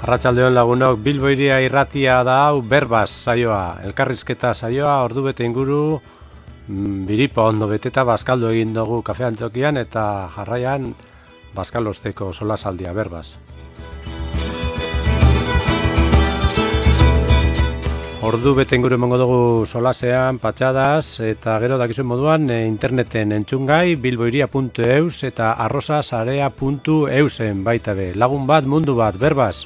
Arratsaldeon lagunok, Bilbo Hiria irratia da hau berbaz saioa, elkarrizketa saioa, ordubete inguru, biripa ondo beteta bazkaldu egin dugu kafe antzokian eta jarraian bazkalosteko solasaldia berbaz. Ordu bete inguru emango dugu solasean, patxadas, eta gero dakizuen moduan interneten entzungai bilbohiria.eus eta arrosasarea.eusen baita be. Lagun bat, mundu bat, berbaz.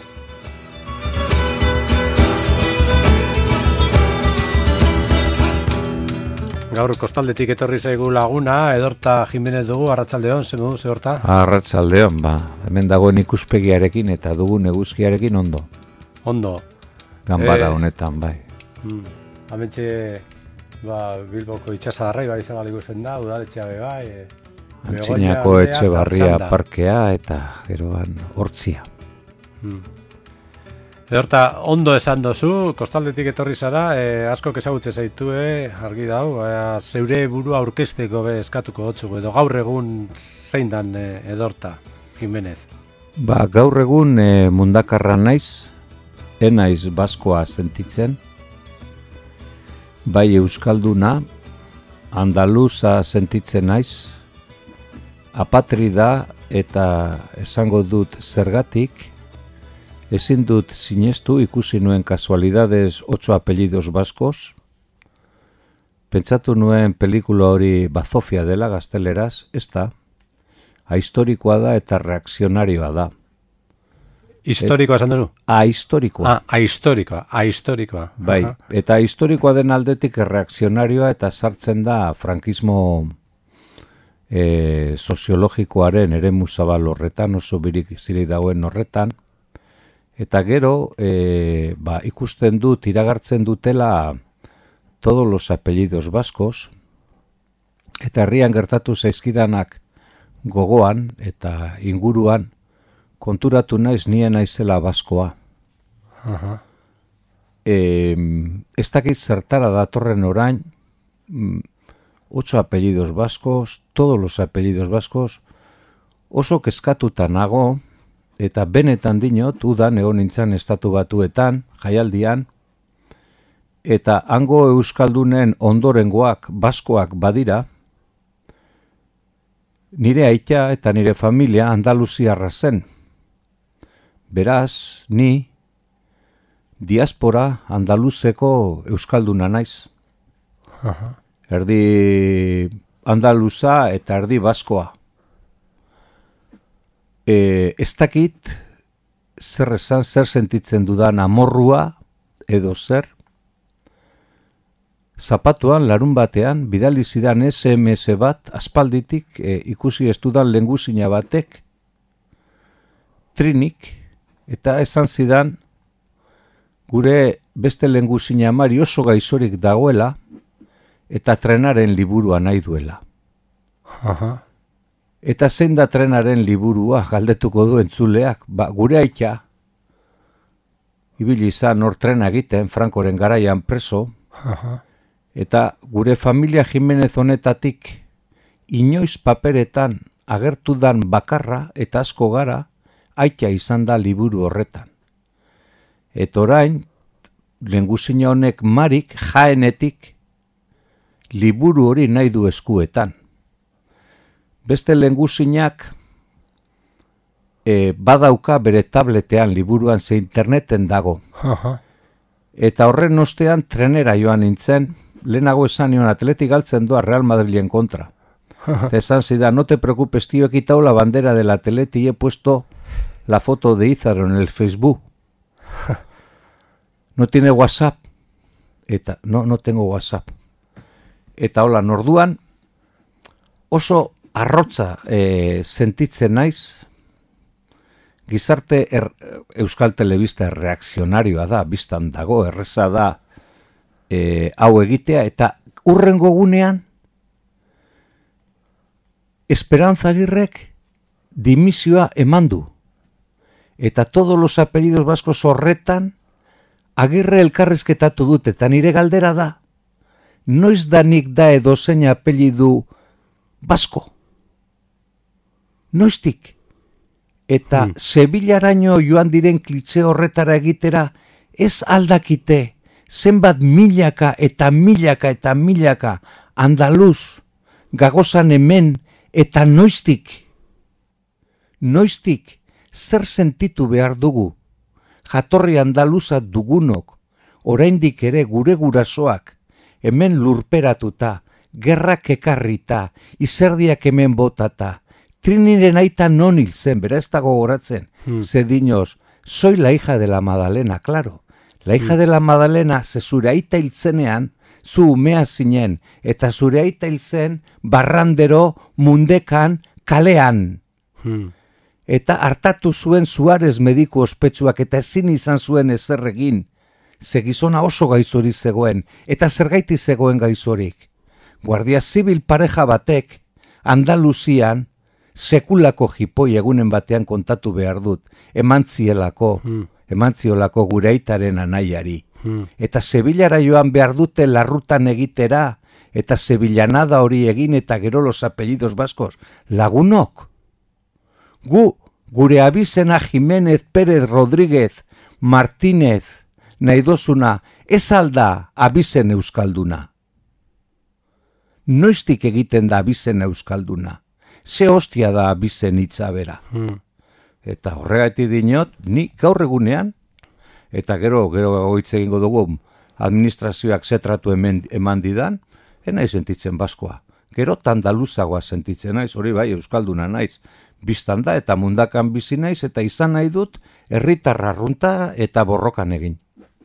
Gaur kostaldetik etorri zaigu laguna, Edorta Jimenez dugu, arratsaldeon, zen dugu, Edorta? Arratsaldeon, hemen dagoen ikuspegiarekin eta dugun eguzkiarekin ondo. Ondo. Ganbara honetan, bai. Hamentxe, Bilboko itxasadarrai, izan ikusten da, udaletxea be bai. Antzinako Etxebarria parkea eta geroan hortzia. Edorta, ondo esan dozu, kostaldetik etorri zara, asko ezagutze zaitue, argi dau, zeure burua aurkezteko be eskatuko dotzugu, edo gaur egun zein dan Edorta Jimenez? Gaur egun mundakarra naiz, enaiz baskoa sentitzen, bai euskalduna, andaluza sentitzen naiz, apatrida eta esango dut zergatik, ezin dut sinestu ikusi nuen kasualidades 8 apellidos baskos, pentsatu nuen pelikula hori bazofia dela gazteleraz, ez da, ahistorikoa da eta reakzionarioa da. Historikoa esan duzu? Ahistorikoa. Ahistorikoa. Bai, eta ahistorikoa den aldetik reakzionarioa eta sartzen da frankismo soziologikoaren eremu zabal horretan, oso birik ziri dagoen horretan, eta gero ikusten dut, iragartzen dutela todos los apellidos baskos, eta herrian gertatu zaizkidanak gogoan eta inguruan, konturatu naiz nien naizela baskoa. Ez dakit zertara datorren orain, 8 apellidos baskos, todos los apellidos baskos, oso kezkatuta nago, eta benetan dinot, udan egon nintzen estatu batuetan, jaialdian, eta hango euskaldunen ondorengoak baskoak badira, nire aita eta nire familia andaluziarra zen. Beraz, ni diaspora andaluzeko euskalduna naiz. Erdi andaluza eta erdi baskoa. Ez dakit zer esan, zer sentitzen dudan amorrua edo zer. Zapatuan larun batean bidali zidan SMS bat aspalditik ikusi ez dudan lehengusina batek Trinik eta esan zidan gure beste lehengusina amari oso gaizorik dagoela eta trenaren liburua nahi duela. Eta zein da trenaren liburua galdetuko du entzuleak, gure aita ibili izan hor trena egiten Frankoren garaian preso, eta gure familia Jimenez honetatik inoiz paperetan agertu dan bakarra eta asko gara aita izan da liburu horretan. Eta orain, lehengusina honek Marik Jaenetik liburu hori nahi du eskuetan. Beste lehengusinak badauka bere tabletean liburuan ze interneten dago. Eta horren ostean trenera joan nintzen, lehenago esan nion Atletik galtzen doa Real Madrilen kontra. Eta esan zidan, no te preocupes tío, he quitado la bandera del Atleti y he puesto la foto de Ízaro en el Facebook. No tiene WhatsApp. Eta, no tengo WhatsApp. Eta hola, orduan oso arrotza sentitzen naiz, gizarte Euskal Telebista reakzionarioa da, biztan dago, erreza da hau egitea, eta hurrengo gunean Esperanza Agirrek dimisioa eman du. Eta todos los apellidos baskos horretan Agirre elkarrizketatu dut, eta nire galdera da, noiz da nik da edozein apellidu basko? Noiztik? eta Sevillaraino joan diren klitxe horretara egitera, ez aldakite zenbat milaka eta milaka eta milaka andaluz gagozan hemen eta noiztik zer sentitu behar dugu, jatorri andaluza dugunok, oraindik ere gure gurasoak, hemen lurperatuta, gerrak ekarrita, izerdiak hemen botata, Triniren aita non hil zen, bera ez dago goratzen, zedinoz, soy la hija de la Madalena, claro. La hija de la Madalena, ze zure aita hil zenean, zu umea zinen, eta zure aita hil zen, barrandero, mundekan, kalean. Eta hartatu zuen Suarez mediku ospetsuak eta ezin izan zuen ezer egin. Ze gizona oso gaizori zegoen, eta zergaiti zegoen gaizorik. Guardia Zibil pareja batek, Andaluzian, sekulako jipoi egunen batean kontatu behar dut, eman ziolako gure aitaren anaiari. Eta Sevillara joan behar dute larrutan egitera, eta sevillanada hori egin eta gero los apellidos baskos. Lagunok, gure abizena Jiménez, Pérez, Rodríguez, Martínez, nahi dozuna, ez alda abizen euskalduna. Noiztik egiten da abizen euskalduna. Ze hostia da abizen hitza bera. Eta horregatik dinot, ni gaur egunean, eta gero hitz egingo dugu administrazioak zetratu eman didan, enaiz sentitzen baskoa. Gero tandaluzagoa sentitzen naiz, hori bai, euskalduna naiz. Biztan da eta mundakan bizi naiz eta izan nahi dut herritarra arrunta eta borrokan egin.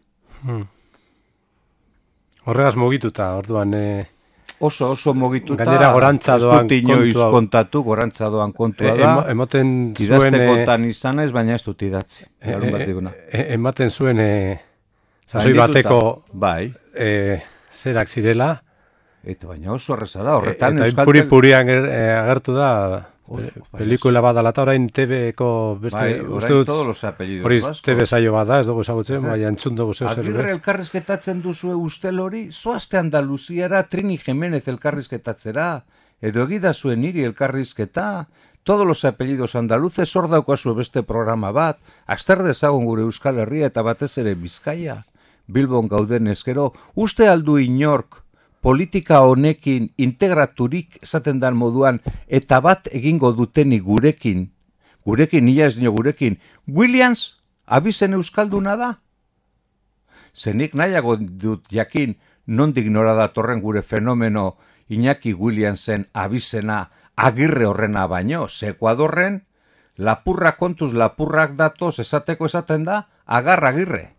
Horregaz mugituta, orduan... Oso mogituta, gainera gorantza doan kontatu, gorantza doan kontua da. Emoten zuen... Idaztekotan izan naiz, baina ez dut idatzi. Ematen zuen sasoi bateko bai. Zerak zirela. Eta baina oso erreza da, horretan Eta puri-purian agertu da... Pelikula bat alata orain TV-ko beste... Uste dut, hori TV saio bat da, ez dugu ezagutzen, baina entzun dugu zeu zer. Agirre elkarrizketatzen duzue ustel hori, zoazte Andaluziara, Trini Jiménez elkarrizketatzera, edo egida zuen niri elkarrizketa, todos los apellidos andaluces, hor daukazue beste programa bat, aster dezagun gure Euskal Herria eta batez ere Bizkaia, Bilbon gauden ezkero, uste aldu inork, politika honekin integraturik esaten dan moduan eta bat egingo dutenik gurekin, nila ez nio gurekin, Williams abizen euskalduna da? Zenik nahiago dut jakin nondik nora datorren gure fenomeno Iñaki Williamsen abizena Agirre horrena baino, ze Ekuadorren lapurrak kontuz lapurrak datoz esateko esaten da Agarra Agirre.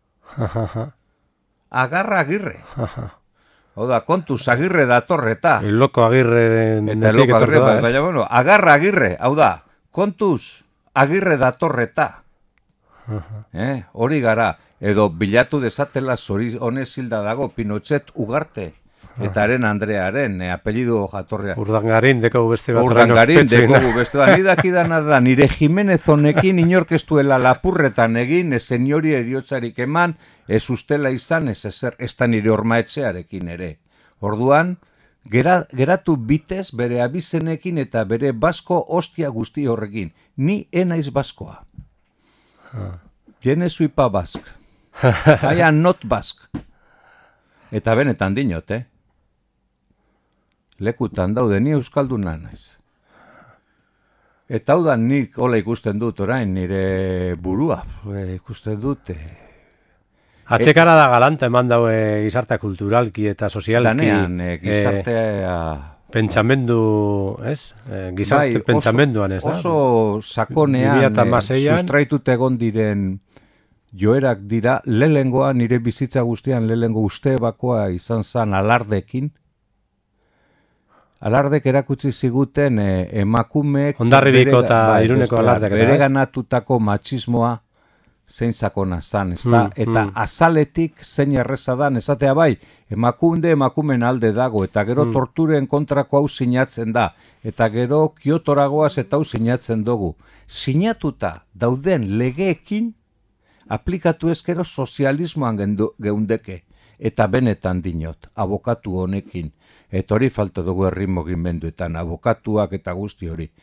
Agarra Agirre. Oda, kontuz Agirre datorreta. El loco Agirre... Eta el loco Agirre, baina bueno, Agarra Agirre, hau da, kontuz Agirre datorreta. Hori gara, edo bilatu dezatela zori honez hilda dago Pinochet Ugarte, eta haren Andrearen, apellido jatorrea. Urdangarin dekogu beste bat. Urdangarin dekogu beste bat. Nidakidana da, nire Jimenez honekin inorkestuela lapurretan egin, seniori eriotzarik eman, ez ustela izan, ez da nire ormaetxearekin ere. Orduan, geratu bitez bere abizenekin eta bere basko hostia guzti horrekin. Ni enaiz baskoa. Jene zuipa bask. I am not bask. Eta benetan dinot, Lekutan daude, ni euskalduna naiz. Eta hau da nik hola ikusten dut orain, nire burua. Ikusten dut... Atxekara da galanta eman daue gizartea kulturalki eta sozialki. Danean, gizartea... Pentsamendu, ez? Gizarte pentsamenduan, ez da? Oso sakonean, sustraitut egon diren joerak dira, lehengoa nire bizitza guztian lehengo uste bakoa izan zan alardekin. Alardek erakutsi ziguten emakumeek... Hondarribiko eta Iruneko alardek. Bere ganatutako matxismoa zein sakona zan, ez da? Eta azaletik zein erreza dan, esatea bai, emakumen alde dago, eta gero torturen kontrako hau sinatzen da, eta gero Kiotoragoaz eta hau sinatzen dugu. Sinatuta dauden legeekin, aplikatu ezkero sozialismoan geundeke, eta benetan dinot, abokatu honekin, eta hori falta dugu herri mugimenduetan, abokatuak eta guzti hori.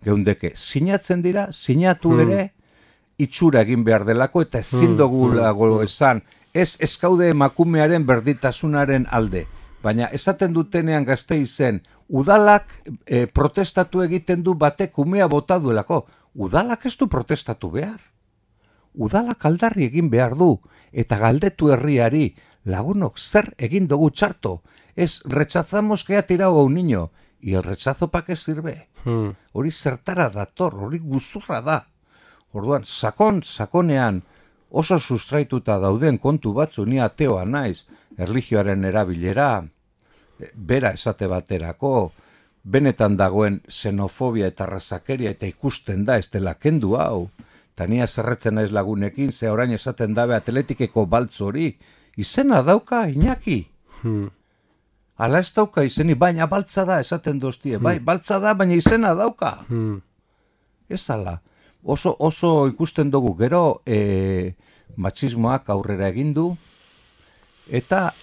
geundeke. Sinatzen dira, sinatu ere, itxura egin behar delako, eta ezin dugulago esan, ez gaude emakumearen berditasunaren alde. Baina esaten dutenean Gasteizen, udalak protestatu egiten du batek umea bota duelako. Udalak ez du protestatu behar. Udalak aldarri egin behar du, eta galdetu herriari, lagunok zer egin dugu txarto. Rechazamos que ha tirado a un niño, y el rechazo pa que sirve. Hori zertara dator, hori guzurra da. Orduan, sakonean oso sustraituta dauden kontu batzu, ni ateoa naiz, erlijioaren erabilera, bera esate baterako, benetan dagoen xenofobia eta razakeria eta ikusten da ez dela kendu hau. Ta ni zerretzen naiz lagunekin, ze orain esaten dabe atletikeko baltzu hori, izena dauka Iñaki. Ala ez dauka izeni, baina baltza da esaten doztie, bai, baltza da, baina izena dauka. Ez ala. Oso ikusten dugu gero matxismoak aurrera egin du, eta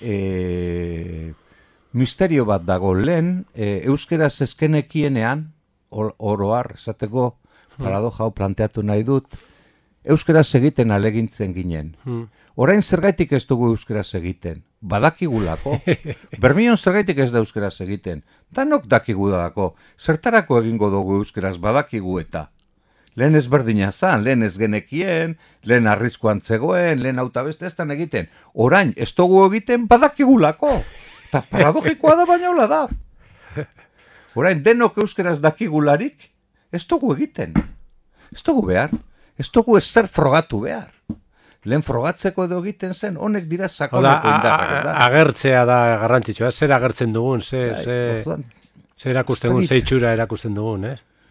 misterio bat dago lehen, euskeraz eskenekienean, oroar, esateko paradoja hau planteatu nahi dut, euskeraz egiten alegintzen ginen. Orain zergaitik ez dugu euskeraz egiten, badakigulako. Bermion zergaitik ez da euskeraz egiten, danok dakigulako, zertarako egingo dugu euskeraz badakigu eta. Lehen ezberdina zan, lehen ez genekien, lehen arrizkoan zegoen, lehen autabeste ez dan egiten. Orain ez dugu egiten badakigulako. Eta paradogikoa da baina hola da. Orain denok euskeraz dakigularik, ez dugu egiten. Ez dugu behar. Ez dugu ezer frogatu behar. Lehen frogatzeko edo egiten zen, honek dira sakoneko indarrak. Agertzea da garrantzitsua, zer agertzen dugun, zer erakusten dugun, zer itxura erakusten dugun,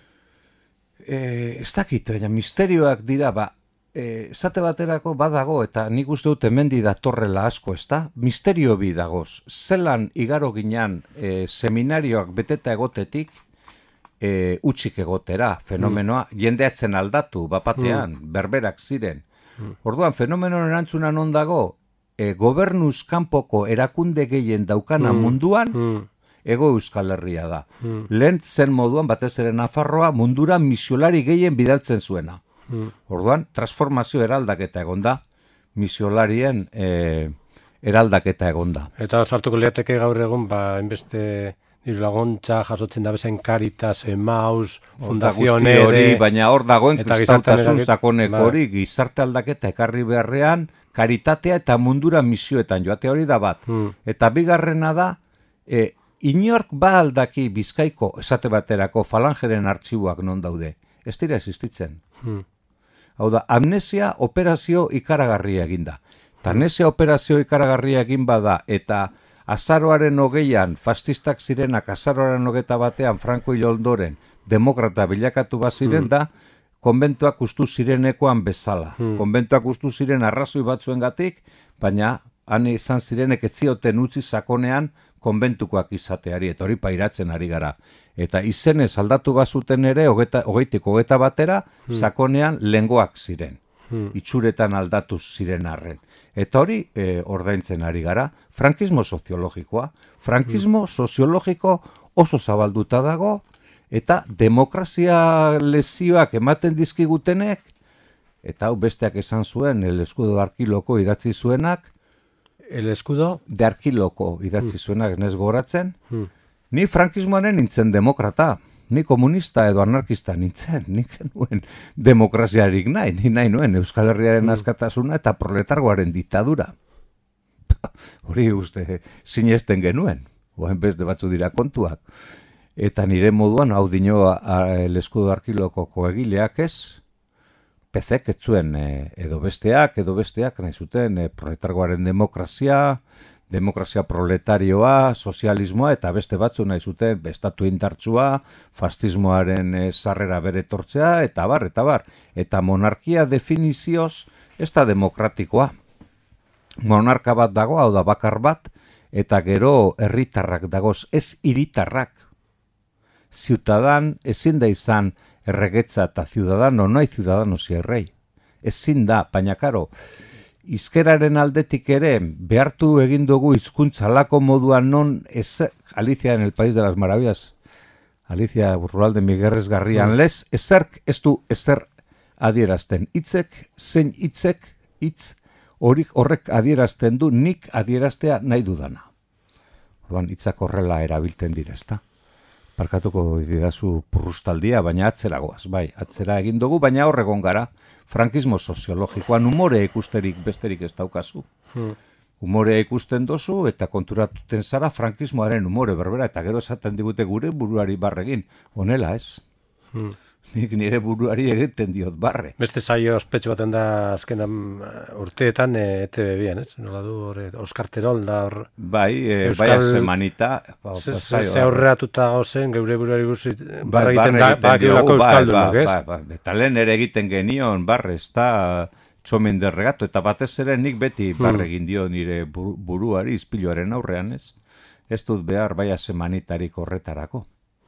Ez dakit, misterioak dira, esate baterako badago, eta nik uste dut hemendi datorrela asko, ez da? Misterio bi dagoz. Zelan igaro ginean seminarioak beteta egotetik, utxik egotera, fenomenoa, jendeatzen aldatu, bapatean, berberak ziren. Orduan, fenomenoen erantzunan ondago, gobernuz kanpoko erakunde gehien daukana munduan, Ego Euskal Herria da. Lehen zen moduan, batez ere Nafarroa, mundura misiolari gehien bidaltzen zuena. Orduan, transformazio eraldaketa egonda, misiolarien eraldaketa egonda. Eta sartuko liateke gaur egun, enbeste diru laguntza jasotzen da bezen Caritas, Emmaus, Fundación Ere... Baina hor dagoen kristautasun sakoneko hori, gizarte aldaketa ekarri beharrean, karitatea eta mundura misioetan joate hori da bat. Eta bigarrena da, inork ba aldaki Bizkaiko esate baterako falangeren artxiboak non daude. Ez dira existitzen. Hau da, amnesia operazio ikaragarria eginda. Eta amnesia operazio ikaragarria egin bada eta azaroaren 20an fascistak zirenak azaroaren 21 Franco hil ondoren demokrata bilakatu baziren da, konbentuak ustu zirenekoan bezala. Konbentuak ustu ziren arrazoi batzuengatik, baina han izan zirenek ez zioten utzi sakonean konbentukoak izateari, eta hori pairatzen ari gara. Eta izenez aldatu bazuten ere, hogeitik hogeta batera, sakonean lengoak ziren. Itxuretan aldatu ziren arren. Eta hori ordaintzen ari gara, frankismo soziologikoa. Frankismo soziologiko oso zabalduta dago, eta demokrazia lezioak ematen dizkigutenek, eta hau besteak esan zuen, el escudo de Arquiloko idatzi zuenak, El escudo de Arquiloko idatzi zuenak ez goratzen, ni frankismoaren nintzen demokrata, ni komunista edo anarkista nintzen, nik nuen demokraziarik nahi, ni nahi nuen Euskal Herriaren askatasuna eta proletargoaren diktadura. Hori uste sinesten genuen, oen beste batzu dira kontuak. Eta nire moduan, hau dino el escudo de Arquilokoko egileak ez, Pezek ez zuen edo besteak nahi zuten proletargoaren demokrazia proletarioa, sozialismoa eta beste batzu nahi zuten estatu indartsua, fascismoaren sarrera bere tortzea eta bar. Eta monarkia definizioz ez da demokratikoa. Monarka bat dago, hau da bakar bat, eta gero herritarrak dagoz, ez hiritarrak. Ciudadan ezin da izan erregetza eta ciudadano, no hay ciudadano si hay rey. Ezin da, baina karo, izkeraren aldetik ere behartu egin dugu hizkuntza lako moduan non ez Alicia en el País de las Maravillas Alicia Burrualde migerresgarrian lez, ezerk ez du ezer adierazten. Hitz horrek adierazten du nik adieraztea nahi dudana. Orduan hitzak horrela erabiltzen dira, ezta? Parkatuko didazu purrustaldia, baina atzeragoaz, bai, atzera egin dugu, baina horregon gara, frankismo soziologikoan umore ikusterik besterik ez daukazu. Umorea ikusten dozu eta konturatuten zara frankismoaren umore berbera, eta gero esaten digute gure buruari barregin. Honela ez. Nik nire buruari egiten diot barre. Beste saio ospetsu baten da azken urteetan ETV-bian, ez? Nola du Oskar Terol da hor... Bai, bai semanita. Ze aurreratuta gauzen, geure buruari guzti barra egiten da, bakiulako euskaldunok, ez? Eta lehen ere egiten genion, barre, ez da... Txomen derregato, eta batez ere nik beti barregin dio nire buruari izpiluaren aurrean, ez? Ez dut behar baia semanitarik horretarako.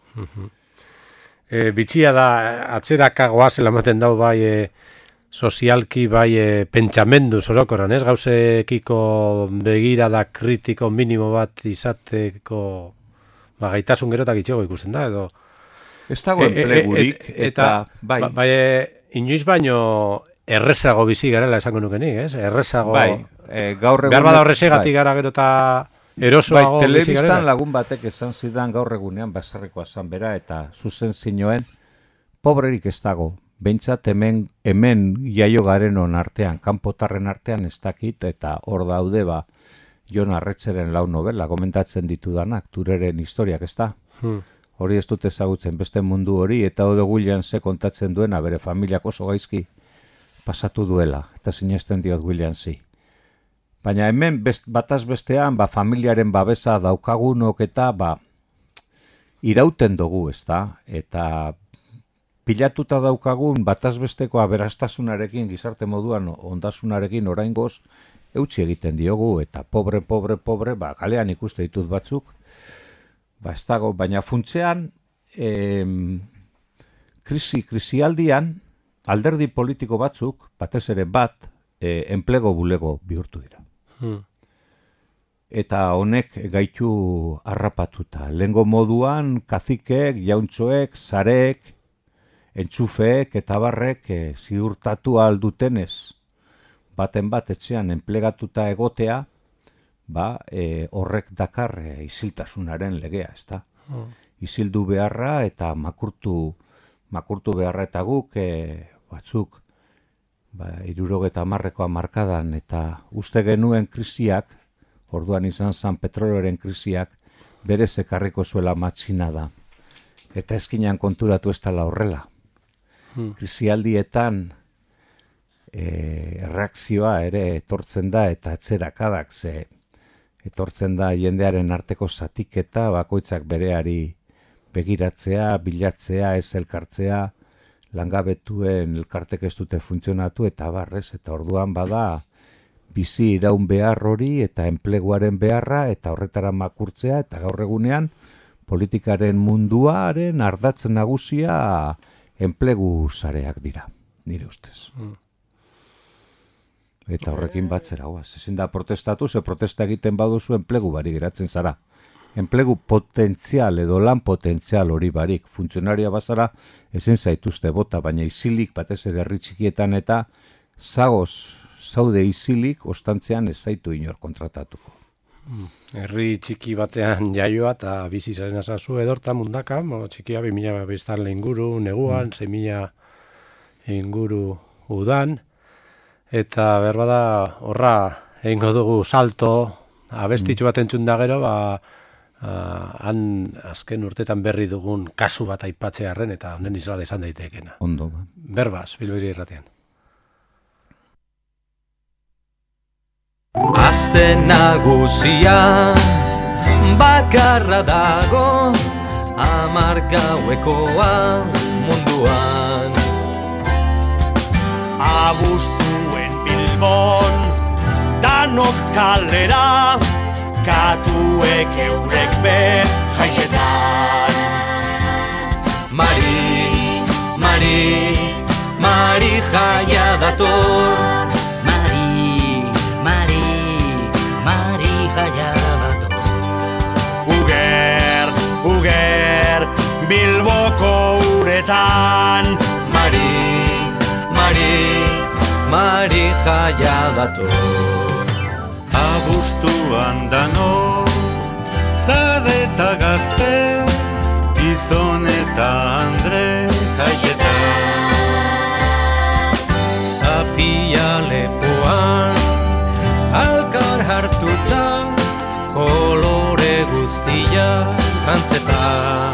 Bitxia da, atzerakagoa zela ematen dau bai sozialki, bai pentsamendu zorokoran, ez? Gauzekiko begirada kritiko minimo bat izateko gaitasun gero eta gitxego ikusten da, edo... Ez dago enplegurik, eta... Bai, inoiz baino... Errezago bizi garela esango nukenik, ez? Errezago... Bai, gaur egunean... Behar bada horrezegatik gara gero eta erosoago bizi garela. Bai, telebistan lagun batek esan zidan gaur egunean baserrikoa zan bera, eta zuzen zinoen, pobrerik ez dago. Behintzat hemen jaio garenon artean, kanpotarren artean ez dakit, eta hor daude Jon Arretzeren lau novela, komentatzen ditudanak, Tureren historiak, ez da? Hori ez dut ezagutzen beste mundu hori, eta Odo Williamsek kontatzen duena, bere familiak oso gaizki pasatu duela, eta sinesten diot Williamsi. Baina hemen bataz bestean, familiaren babesa daukagunok eta irauten dugu, ez da? Eta pilatuta daukagun bataz besteko aberastasunarekin, gizarte moduan ondasunarekin oraingoz eutsi egiten diogu, eta pobre, kalean ikuste ditut batzuk, ez dago, baina funtzean, krisialdian, alderdi politiko batzuk, batez ere enplego bulego bihurtu dira. Eta honek gaitu harrapatuta. Lehengo moduan, kazikek, jauntxoek, zarek, entxufeek eta barrek ziurtatu aldutenez baten bat etxean enplegatuta egotea, horrek dakar isiltasunaren legea, ez da? Isildu beharra eta makurtu beharra eta guk batzuk 70ko hamarkadan eta uste genuen krisiak, orduan izan zen petrolioaren krisiak, berez ekarriko zuela matxina da. Eta ezkinan konturatu ez dela horrela. Krisialdietan erreakzioa ere etortzen da eta atzerakadak etortzen da jendearen arteko zatiketa, bakoitzak bereari begiratzea, bilatzea, ez elkartzea, langabetuen elkartek ez dute funtzionatu eta barrez, eta orduan bada bizi iraun behar hori eta enpleguaren beharra eta horretara makurtzea eta gaur egunean politikaren munduaren ardatzen nagusia enplegu sareak dira, nire ustez. Eta horrekin batzera, ezin da protestatu, ze protesta egiten baduzu enplegu bari geratzen zara. Enplegu potentzial edo lan potentzial hori barik. Funtzionaria bazara ezin zaituzte bota, baina isilik batez ere herri txikietan eta zaude isilik ostantzean ez zaitu inor kontratatuko. Herri txiki batean jaioa eta bizi zaren azazu edorta mundaka, txikia 2000 biztanle inguru, neguan, 6.000 inguru udan, eta berbada horra egingo dugu salto, abestitxu bat entzun da gero, han azken urtetan berri dugun kasu bat aipatzearren eta honen izlada izan daitekena. Ondo. Berbaz, Bilbiri irratean. Aste nagusia bakarra dago 10 gauekoa munduan. Abuztuen Bilbon danok kalera, katuek eurek be jaietan. Mari jaia dator. Mari jaia dator. Uger, Bilboko uretan. Mari jaia dator. Abuztuan dano, zareta gazte, Gizon eta Andre Kaixeta. Zapia lepoan, alkar hartuta, kolore guztia antzetan.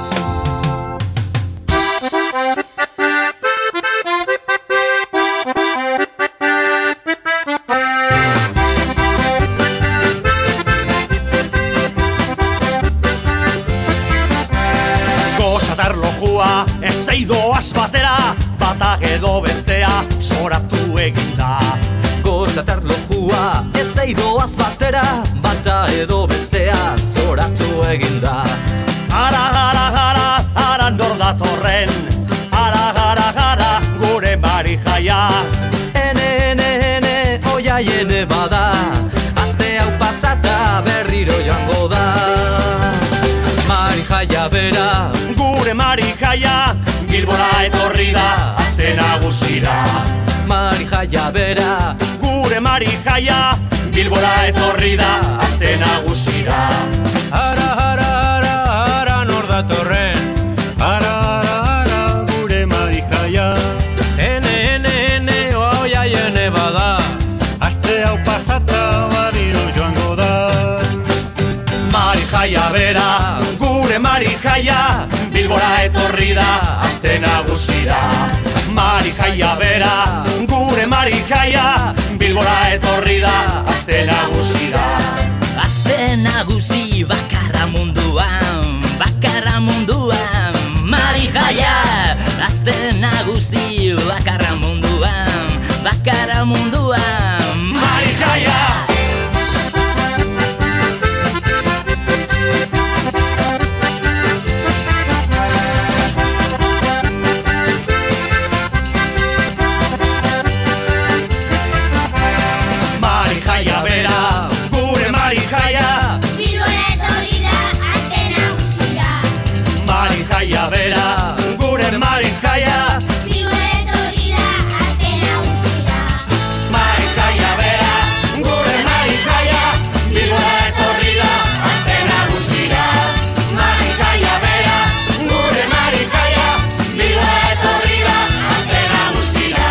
Ez eidoaz batera, batak edo bestea, zoratu eginda. Gozatar lojua, ez eidoaz batera, bata edo bestea, zoratu eginda. Ara, nor datorren, ara, gure Mari jaia. Ene, oiaiene bada, aste hau pasata berriro joango da. Mari jaia bera, gure Mari jaia, Bilbora etorri da, aste nagusira. Mari jaia bera, gure Mari jaia, Bilbora etorri da, aste nagusira. Ara, nor datorren, ara, gure Mari jaia. Ene, oiaiene bada, aste hau pasata bariro joango da. Mari jaia bera, gure Mari jaia, Bilbora etorri da, aste nagusira. Mari jaia bera, gure Mari jaia, Bilbora etorri da, aste nagusira. Aste nagusi bakarra munduan, Mari jaia. Aste nagusi bakarra munduan, Mari jaia. Mari jaia bera, gure Mari jaia, Bilbora etorri da, aste nagusira. Mari jaia bera, gure Mari jaia, Bilbora etorri da, aste nagusira. Mari jaia bera, gure Mari jaia, Bilbora etorri da, aste nagusira.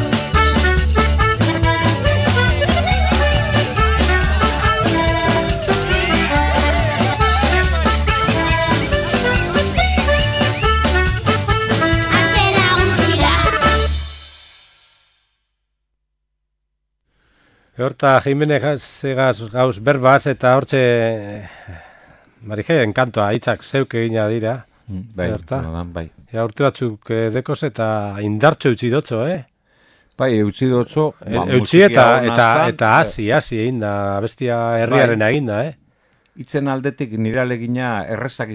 Horta, Jimenez gauz berbaz eta hortxe Mari jaia enkantoa hitzak zeuk egina dira. Bai, bai. Urte batzuk dekoz eta indartxo utzi dotzo, Bai, utzi dotzo. Utzi eta hasi egin da, abestia herriaren egin da, Itzen aldetik nire alegina errezak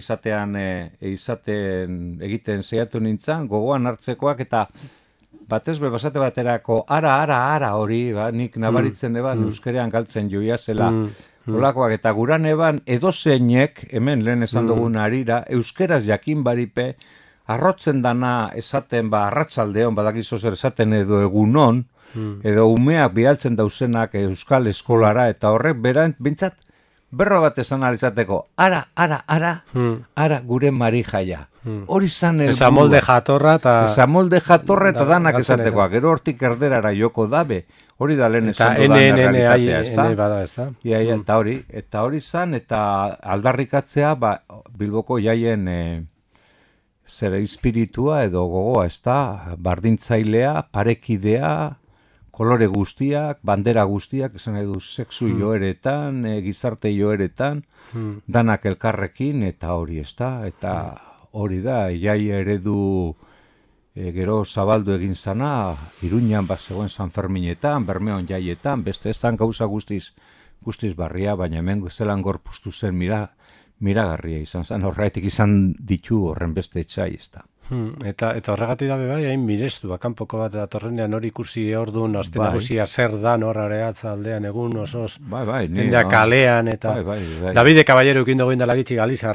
egiten zeiatu nintzen, gogoan hartzekoak eta batez basate baterako ara hori, nik nabaritzen eban euskerean galtzen joia zela olakoak eta guran eban edozeinek, hemen lehen esan dugun harira, euskeraz jakin baripe, arrotzen dana esaten, arratsaldeon badakizu zer esaten edo egunon, edo umeak bialtzen dauzenak euskal eskolara, eta horrek beran, bintzat, berro bat esan alizateko, ara gure Mari jaia. Hori zan helburua. Esa molde jatorra eta danak esatekoak. Gero hortik erderara joko dabe. Hori da lehen esan dudan realitatea, ezta? Eta hori zan, eta aldarrikatzea Bilboko jaien zera espiritua edo gogoa, ezta? Bardintzailea, parekidea, kolore guztiak, bandera guztiak, esan edu sexu joeretan, gizarte joeretan, danak elkarrekin, eta hori, ezta? Eta hori da, jai eredu gero zabaldu egin zana, Iruñan zegoen San Ferminetan, Bermeon jaietan, beste ez dan gauza guztiz barria, baina hemen zelan gorpuztu zen miragarria izan zen, horretik izan ditu horren beste etxai, ez da. Eta horregatik dabe bai, hain mirestu, kanpoko bat datorrenean hori ikusi orduan, azte nagusia zer dan horrareatza aldean egun osoz, bai, kalean, eta Davide Caballero ukin dugu indala gitxi Galizarra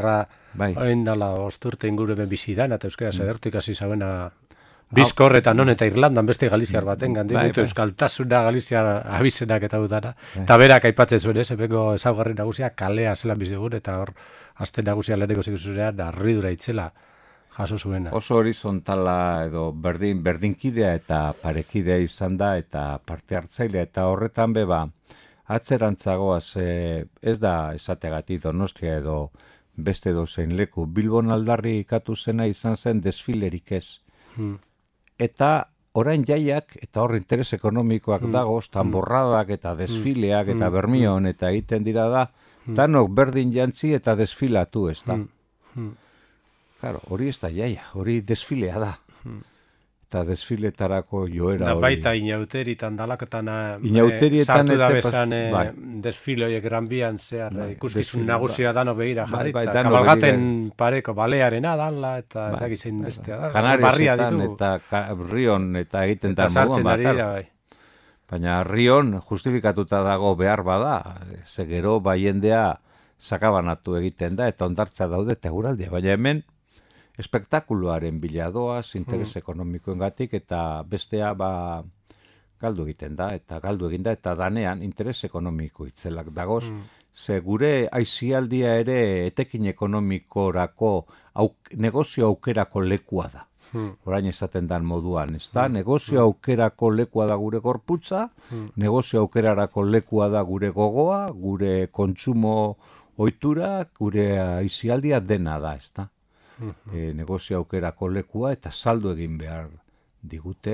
Bai. Oin dala osturte inguru ben bizidan, eta euskara edertu ikasi zauena Bizkor eta non eta Irlandan beste galiziar baten gandik, euskaltasuna galiziar abizenak eta dutara. Eta berak aipatzen zuen, epengo ezaugarri nagusia kalea zelan bizigun, eta hor, azte nagusia leheneko zikuzunean, harridura itzela jaso zuena. Oso horizontala edo berdinkidea eta parekidea izan da, eta parte hartzailea, eta horretan beba, atzerantzagoaz ez da esateagatik Donostia edo beste dozein leku. Bilbon aldarri ikatu zena izan zen desfilerik ez. Eta orain jaiak, eta hor interes ekonomikoak dagoz, tanborradak eta desfileak eta bermion eta egiten dira da, danok berdin jantzi eta desfilatu ez da. Claro, hori ez da jaia, hori desfilea da. Eta desfiletarako joera da hori. Baita inauteritan dalaketan Inauterietan sartu da bezan desfile horiek Gran Bian zehar ikuskizun nagusia dano behira jarri, eta kabalgaten pareko balearena danla, eta ez dakizein bestea da. Kanarietan eta Rion eta egiten da moduan. Baina Rion justifikatuta dago behar bada, ze gero jendea sakabanatu egiten da, eta ondartza daude eta eguraldia, baina hemen espektakuluaren biladoaz, interes ekonomikoengatik, eta bestea galdu egiten da, eta danean interes ekonomiko itzelak dagoz, ze gure aizialdia ere etekin ekonomikorako negozio aukerako lekua da. Orain esaten dan moduan, ez da? Negozio aukerako lekua da gure gorputza, negozio aukerarako lekua da gure gogoa, gure kontsumo ohitura, gure aizialdia dena da, ez da? Negozio aukerako lekua eta saldu egin behar digute,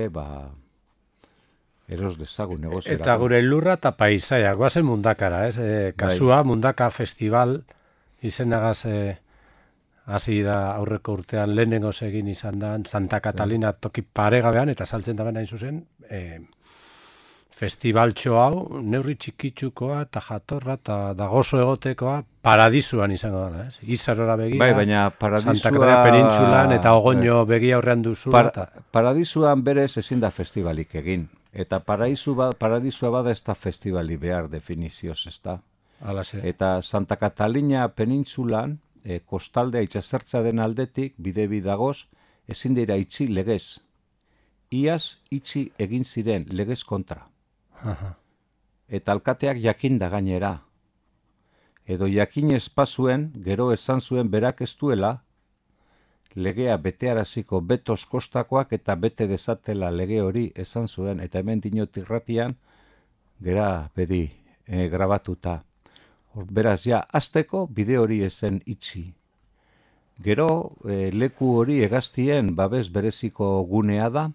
eros dezagun negozio. Eta gure lurra eta paisaia, guazen mundakara, ez? Kasua, mundaka festival izenagaz hasi da aurreko urtean lehenengo egin izan da Santa Catalina toki paregabean, eta saltzen da hain zuzen, festivaltxo hau, neurri txikitsukoa eta jatorra eta dagozo egotekoa paradisuan izango dela, ez? Izarora begira, baina paradisua... Santa Catalina penintsulan eta Ogoño begia aurrean duzu. Paradisuan berez ezin da festivalik egin. Eta paradisua bada ez da festivali behar definizioz, ez da. Eta Santa Catalina penintsulan, kostaldea itxasertza den aldetik, bide bidagoz, ezin dira itxi legez. Iaz itxi egin ziren legez kontra. Eta alkateak jakinda gainera. Edo jakin espazuen, gero esan zuen berak ez duela, legea betearaziko betos kostakoak eta bete dezatela lege hori esan zuen, eta hemen dinot irratian, gera bedi grabatuta. Beraz, azteko bide hori ezen itxi. Gero, leku hori hegaztien babes bereziko gunea da,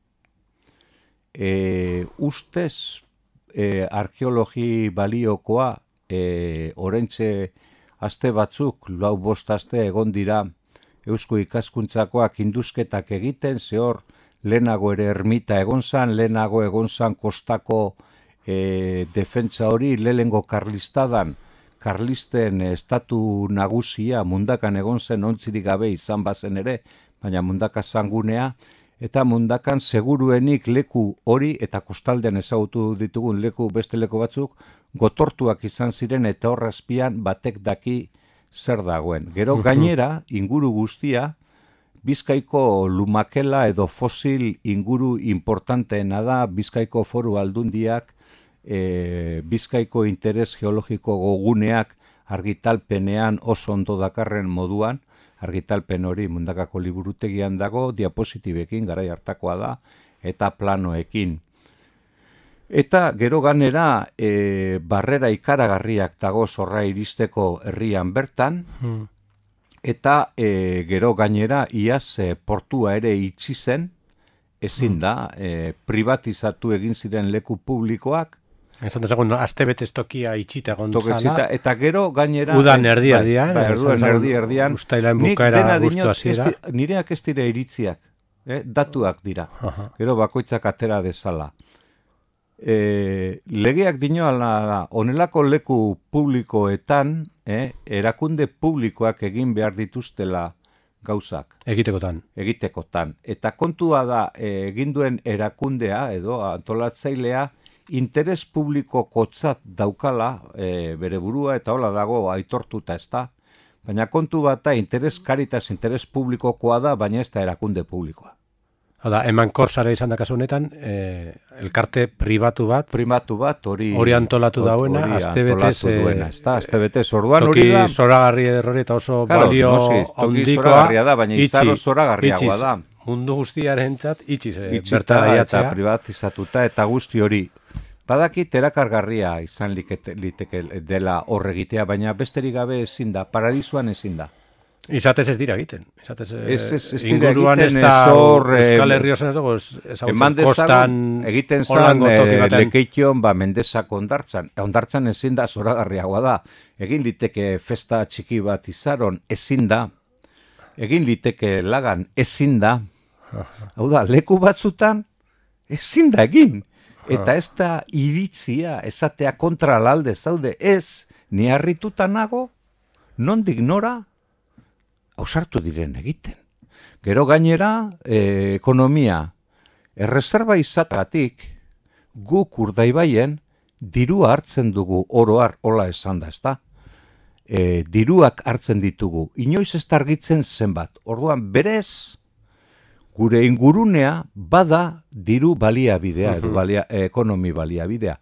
ustez arkeologi baliokoa oraintxe aste batzuk, 4-5 aste egon dira eusko ikaskuntzakoak induzketak egiten, zehor lehenago ere ermita egon zan, lehenago egon zan kostako defentsa hori, lehengo karlistadan, karlisten estatu nagusia mundakan egon zen ontzirik gabe izan bazen ere, baina mundaka zangunea, eta mundakan seguruenik leku hori eta kostaldean ezagutu ditugun beste leku batzuk, gotortuak izan ziren eta horrazpian batek daki zer dagoen. Gero gainera, inguru guztia, Bizkaiko lumakela edo fosil inguru importanteena da, Bizkaiko foru aldundiak, Bizkaiko interes geologiko goguneak argitalpenean oso ondo dakarren moduan, argitalpen hori mundakako liburutegian dago, diapositibekin garai hartakoa da, eta planoekin. Eta gero ganera barrera ikaragarriak dago zorra iristeko herrian bertan, eta gero gainera iaz portua ere itxi zen, ezin da, privatizatu egin ziren leku publikoak, esan dezagun, azte betez tokia itxita gondzala. Eta gero gainera... Udan erdi-erdian. Erdi-erdian. Uztailaen bukaera guztu hasiera. Nireak ez dira iritziak. Datuak dira. Gero bakoitzak atera dezala. Legeak dinoala, onelako leku publikoetan, erakunde publikoak egin behar dituztela gauzak. Egitekotan. Eta kontua da, egin duen erakundea, edo antolatzailea, interes publiko kotzat daukala bere burua, eta hola dago aitortuta ez da, Baina kontu bat da, interes publikokoa da, baina ez da erakunde publikoa. Hada, eman korsara izan da kasu honetan, elkarte pribatu bat, hori antolatu dauena, astebetez orduan hori toki da. zoragarri errori eta oso balio handikoa, da, baina izaro zoragarriagoa da. Mundu guztiaren txat, itxiz, Itxita bertara eta jatzea. privatizatuta eta guzti hori. Badakit erakargarria izan liteke dela horregitea, baina besterik gabe ezin da, paradisuan ezin da. Izatez ez dira egiten. Izatez Ez inguruan dira ez egiten, da ez hor, Euskal Herri osan ez dago Eman kostan egiten zan holango toki batean. lekeition mendezako ondartzan. Ondartzan ezin da zoragarriagoa da. Egin liteke festa txiki bat izaron, ezin da. Egin liteke lagan, ezin da. Hau da, leku batzutan ezin da egin. Eta ez da iritzia, esatea kontra alalde zaude, ez, ni harrituta nago, nondik nora, ausartu diren egiten. Gero gainera, ekonomia, erreserba izatagatik, guk Urdaibaien dirua hartzen dugu oroar, hola esan da, ezta? Diruak hartzen ditugu, inoiz ez da argitzen zenbat. Orduan, berez, gure ingurunea bada diru baliabidea, edo ekonomi baliabidea.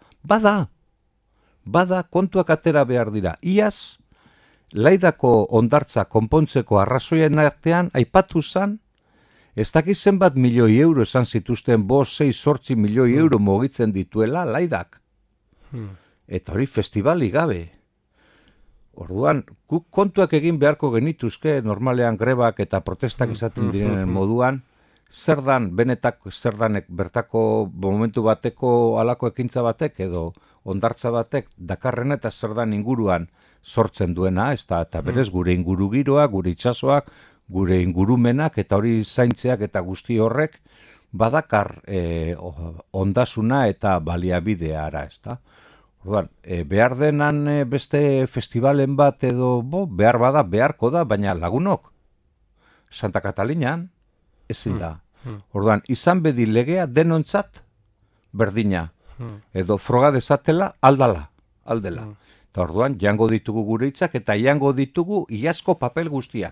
Bada kontuak atera behar dira. Iaz, Laidako ondartza konpontzeko arrazoien artean aipatu zan, ez dakiz zenbat milioi euro esan zituzten 5-6 milioi euro mugitzen dituela Laidak. Eta hori festivali gabe. Orduan, guk kontuak egin beharko genituzke, normalean grebak eta protestak izaten direnen moduan, zer dan bertako momentu bateko alako ekintza batek edo ondartza batek dakarren eta zer dan inguruan sortzen duena, eta berez gure ingurugiroa, gure itsasoak, gure ingurumenak eta hori zaintzeak eta guzti horrek badakar ondasuna eta baliabidea ara, ezta? Orduan, behar denan beste festivalen bat edo behar bada, beharko da, baina lagunok. Santa Katalinan ezin da. Orduan, izan bedi legea denontzat berdina. Edo froga dezatela aldela. Eta orduan, jango ditugu gure hitzak eta jango ditugu iazko papel guztiak.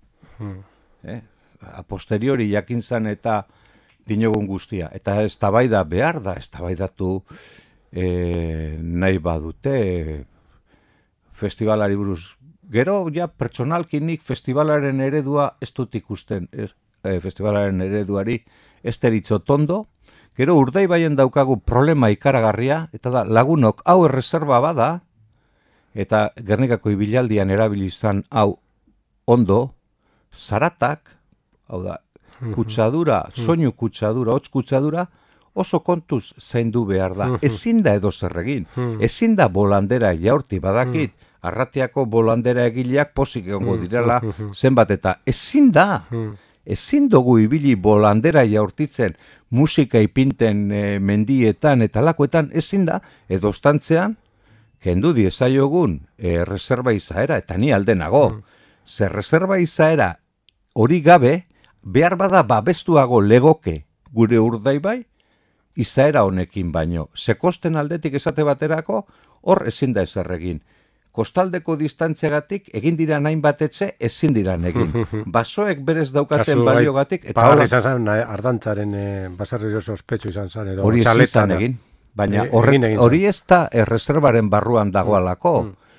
A posteriori jakintzan eta dinogun guztia. Eta eztabaida behar da, eztabaidatu nahi badute festivalari buruz. Gero, ja, pertsonalkinik festivalaren eredua ez dut ikusten, festivalaren ereduari ez deritzot ondo. Gero, Urdaibaien daukagu problema ikaragarria, eta da, lagunok hau erreserba bada, eta Gernikako ibilaldian erabilizan hau ondo, zaratak, hau da, kutsadura, soinu kutsadura, hotz kutsadura, oso kontuz zaindu behar da. Ezin da edo zer egin. Ezin da bolandera jaurti badakit, arratiako bolandera egileak posik egongo direla, zenbat eta ezin da. Ezin dugu ibili bolandera jaurtitzen, musika ipinten mendietan eta lakoetan, ezin da, edo ostantzean, kendu diezaiogun reserba izaera, eta ni aldenago. Zer reserba izaera hori gabe, behar bada babestuago legoke gure Urdaibai, izaera honekin baino. Zekosten aldetik esate baterako, hor ezin da ezer egin. Kostaldeko distantziagatik egin dira nahin batetze ezin dira egin. Basoek berez daukaten baliogatik. Pagarra izan zen, ardantzaren baserriro ospetsu izan zen, edo hori ezin egin. Baina hori ez da erreserbaren barruan dagoalako.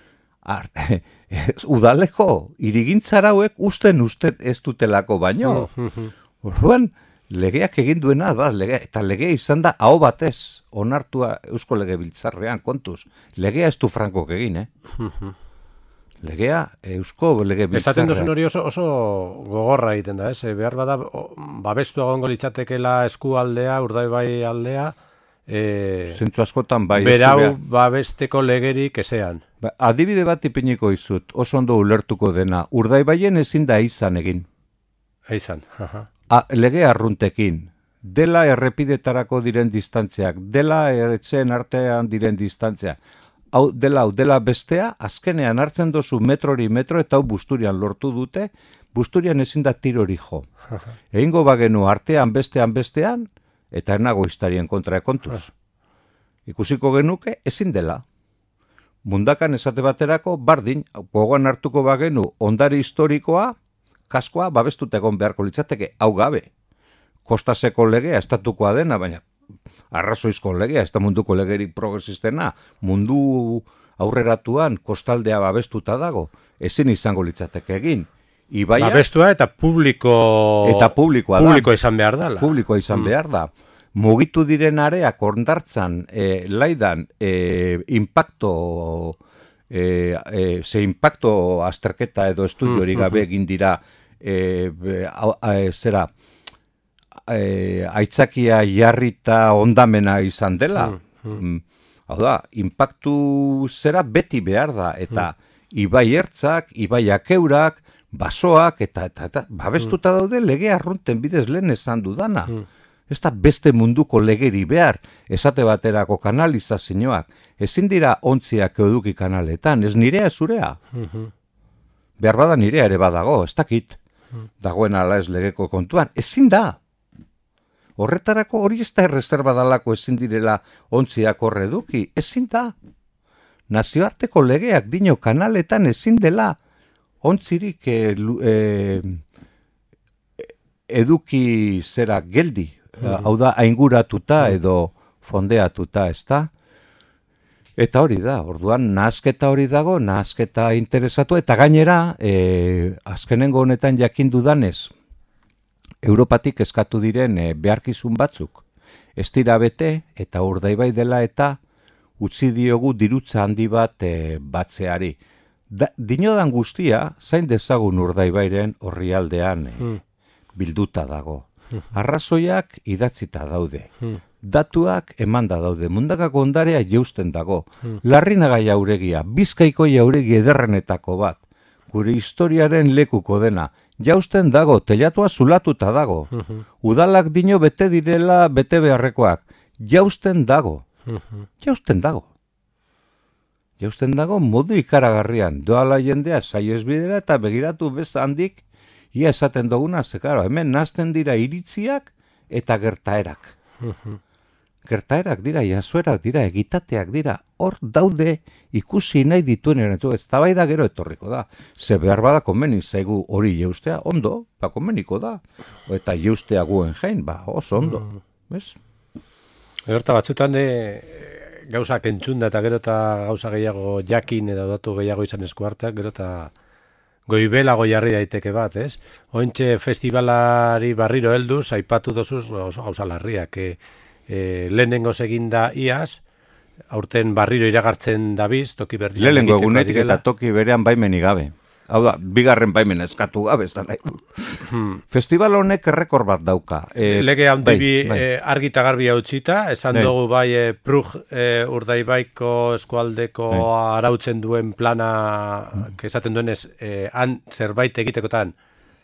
Udaleko irigintzarauek usten ez dutelako baino. Orduan, legeak egin duena, eta legea izan da aho batez onartua Eusko Legebiltzarrean, kontuz. Legea ez du Frankok egin, Legea Eusko Legebiltzarrean. Esaten duzun hori oso gogorra egiten da, behar bada, babestu egongo litzatekela eskualdea, Urdaibai aldea, zentzu askotan bai. Berau babesteko legerik ezean. Adibide bat ipiniko izut, oso ondo ulertuko dena, Urdaibaien ezin da izan egin. Eizan, lege arruntekin, dela errepidetarako diren distantziak, dela etxeen artean diren distantziak, dela bestea, azkenean hartzen dozu metro eta hau Busturian lortu dute, Busturian ezin da tirori jo. Egingo bagenu artean bestean, eta enago historien kontra kontuz. Ikusiko genuke ezin dela. mundakan esate baterako, bardin, gogoan hartuko bagenu, ondare historikoa, kaskoa, babestuta egon beharko litzateke, hau gabe. Kostaseko legea, estatukoa dena, baina arrazoizko legea, ez da munduko legerik progresistena, mundu aurreratuan kostaldea babestuta dago, ezin izango litzateke egin. Ibaia, babestua eta publikoa izan behar dela. Publikoa izan behar da. Mugitu diren areak ondartzan, laidan, impacto azterketa edo estudio hori gabe egin dira, aitzakia jarrita ondamena izan dela. Hau da, impactu zera beti behar da, eta ibai ertzak, ibaiak eurak, basoak, eta babestuta daude lege arrunten bidez lehen esan dudana. Ez da beste munduko legeri behar, esate baterako kanalizazioak, ezin dira ontziak eduki kanaletan, ez nirea zurea. Behar bada nirea ere badago, ez dakit. Dagoen ala ez legeko kontuan, ezin da. Horretarako hori ez da erreserba dalako ezin direla ontziak horre eduki, ezin da. Nazioarteko legeak dino kanaletan ezin dela ontzirik eduki zera geldi. Hau da, ainguratuta edo fondeatuta, ez da? Eta hori da, orduan, nahasketa hori dago, nahasketa interesatu, eta gainera, azkenengo honetan jakin dudanez, Europatik eskatu diren beharkizun batzuk, ez dira bete, eta Urdaibai dela eta utzi diogu dirutza handi bat batzeari. Dinodan guztia, zain dezagun Urdaibairen orrialdean bilduta dago. Arrazoiak idatzita daude. Datuak emanda daude. Mundakako ondarea jeusten dago. Larrinaga jauregia, Bizkaiko jauregi ederrenetako bat. Gure historiaren lekuko dena. Jausten dago, telatua zulatuta dago. Udalak dino bete direla bete beharrekoak. Jausten dago. Jausten dago. Jausten dago modu ikaragarrian. Doala jendea saiesbidera eta begiratu bez handik ia esaten duguna, zekaro, hemen nazten dira iritziak eta gertaerak. Gertaerak dira, jasoerak dira, egitateak dira, hor daude ikusi nahi dituen erantzuk, ez da gero etorriko da. Ze behar bada komeni zaigu hori jeustea, ondo, komeniko da. Eta jeustea guen jain, oso ondo. Bez? Gerta batzutan gauzak entzunda eta gero eta gauza gehiago jakin edo datu gehiago izan eskuarteak, gero eta goibelago jarri daiteke bat, ez? Ointxe festivalari barriro helduz, aipatu dozuz oso gauza larriak. Lehenengo eginda iaz, aurten barriro iragartzen dabiz, toki berdian. Lehenengo egunetik eta toki berean baimenik gabe. Hau da, bigarren baimen eskatu gabe, zan nahi. Festival honek errekor bat dauka. Lege handibi argi eta garbi hautsita, esan dugu bai Prug Urdaibaiko eskualdeko arautzen duen plana, esaten duenez, han zerbait egitekotan,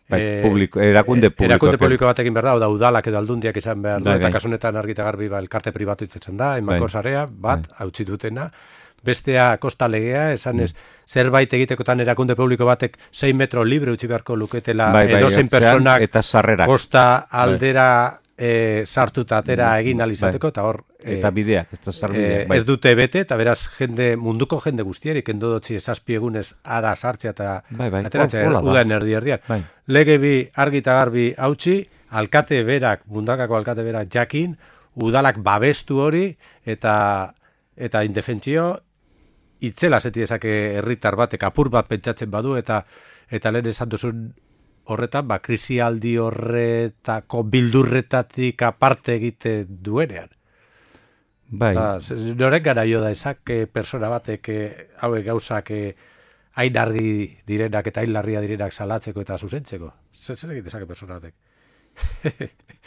erakunde publiko bat egin behar da, udalak edo aldundiak izan behar du, eta kasunetan argi eta garbi elkarte pribatu itzen da, emanko sarea, bat, hautsi dutena, bestea kosta legea, esanez, zerbait egitekotan erakunde publiko batek 6 metro libre utzi beharko luketela edozein personak kosta aldera sartuta atera egin alizateko, eta hor eta bideak, ez dute bete, eta beraz munduko jende guztierik endodotzi esazpi egunez ara sartzea eta ateratzea udaen erdian. Lege bi argi eta garbi hautsi, alkate berak, mundakako alkate berak jakin, udalak babestu hori, eta indefentzio itzela zeti ezake herritar batek apur bat pentsatzen badu, eta lehen esan duzun horretan, krisialdi horretako bildurretatik aparte egite duenean. Noren gara jo da ezak persona batek hauek gauzak hain argi direnak eta hain larria direnak salatzeko eta zuzentzeko. Zer egite ezak persona batek?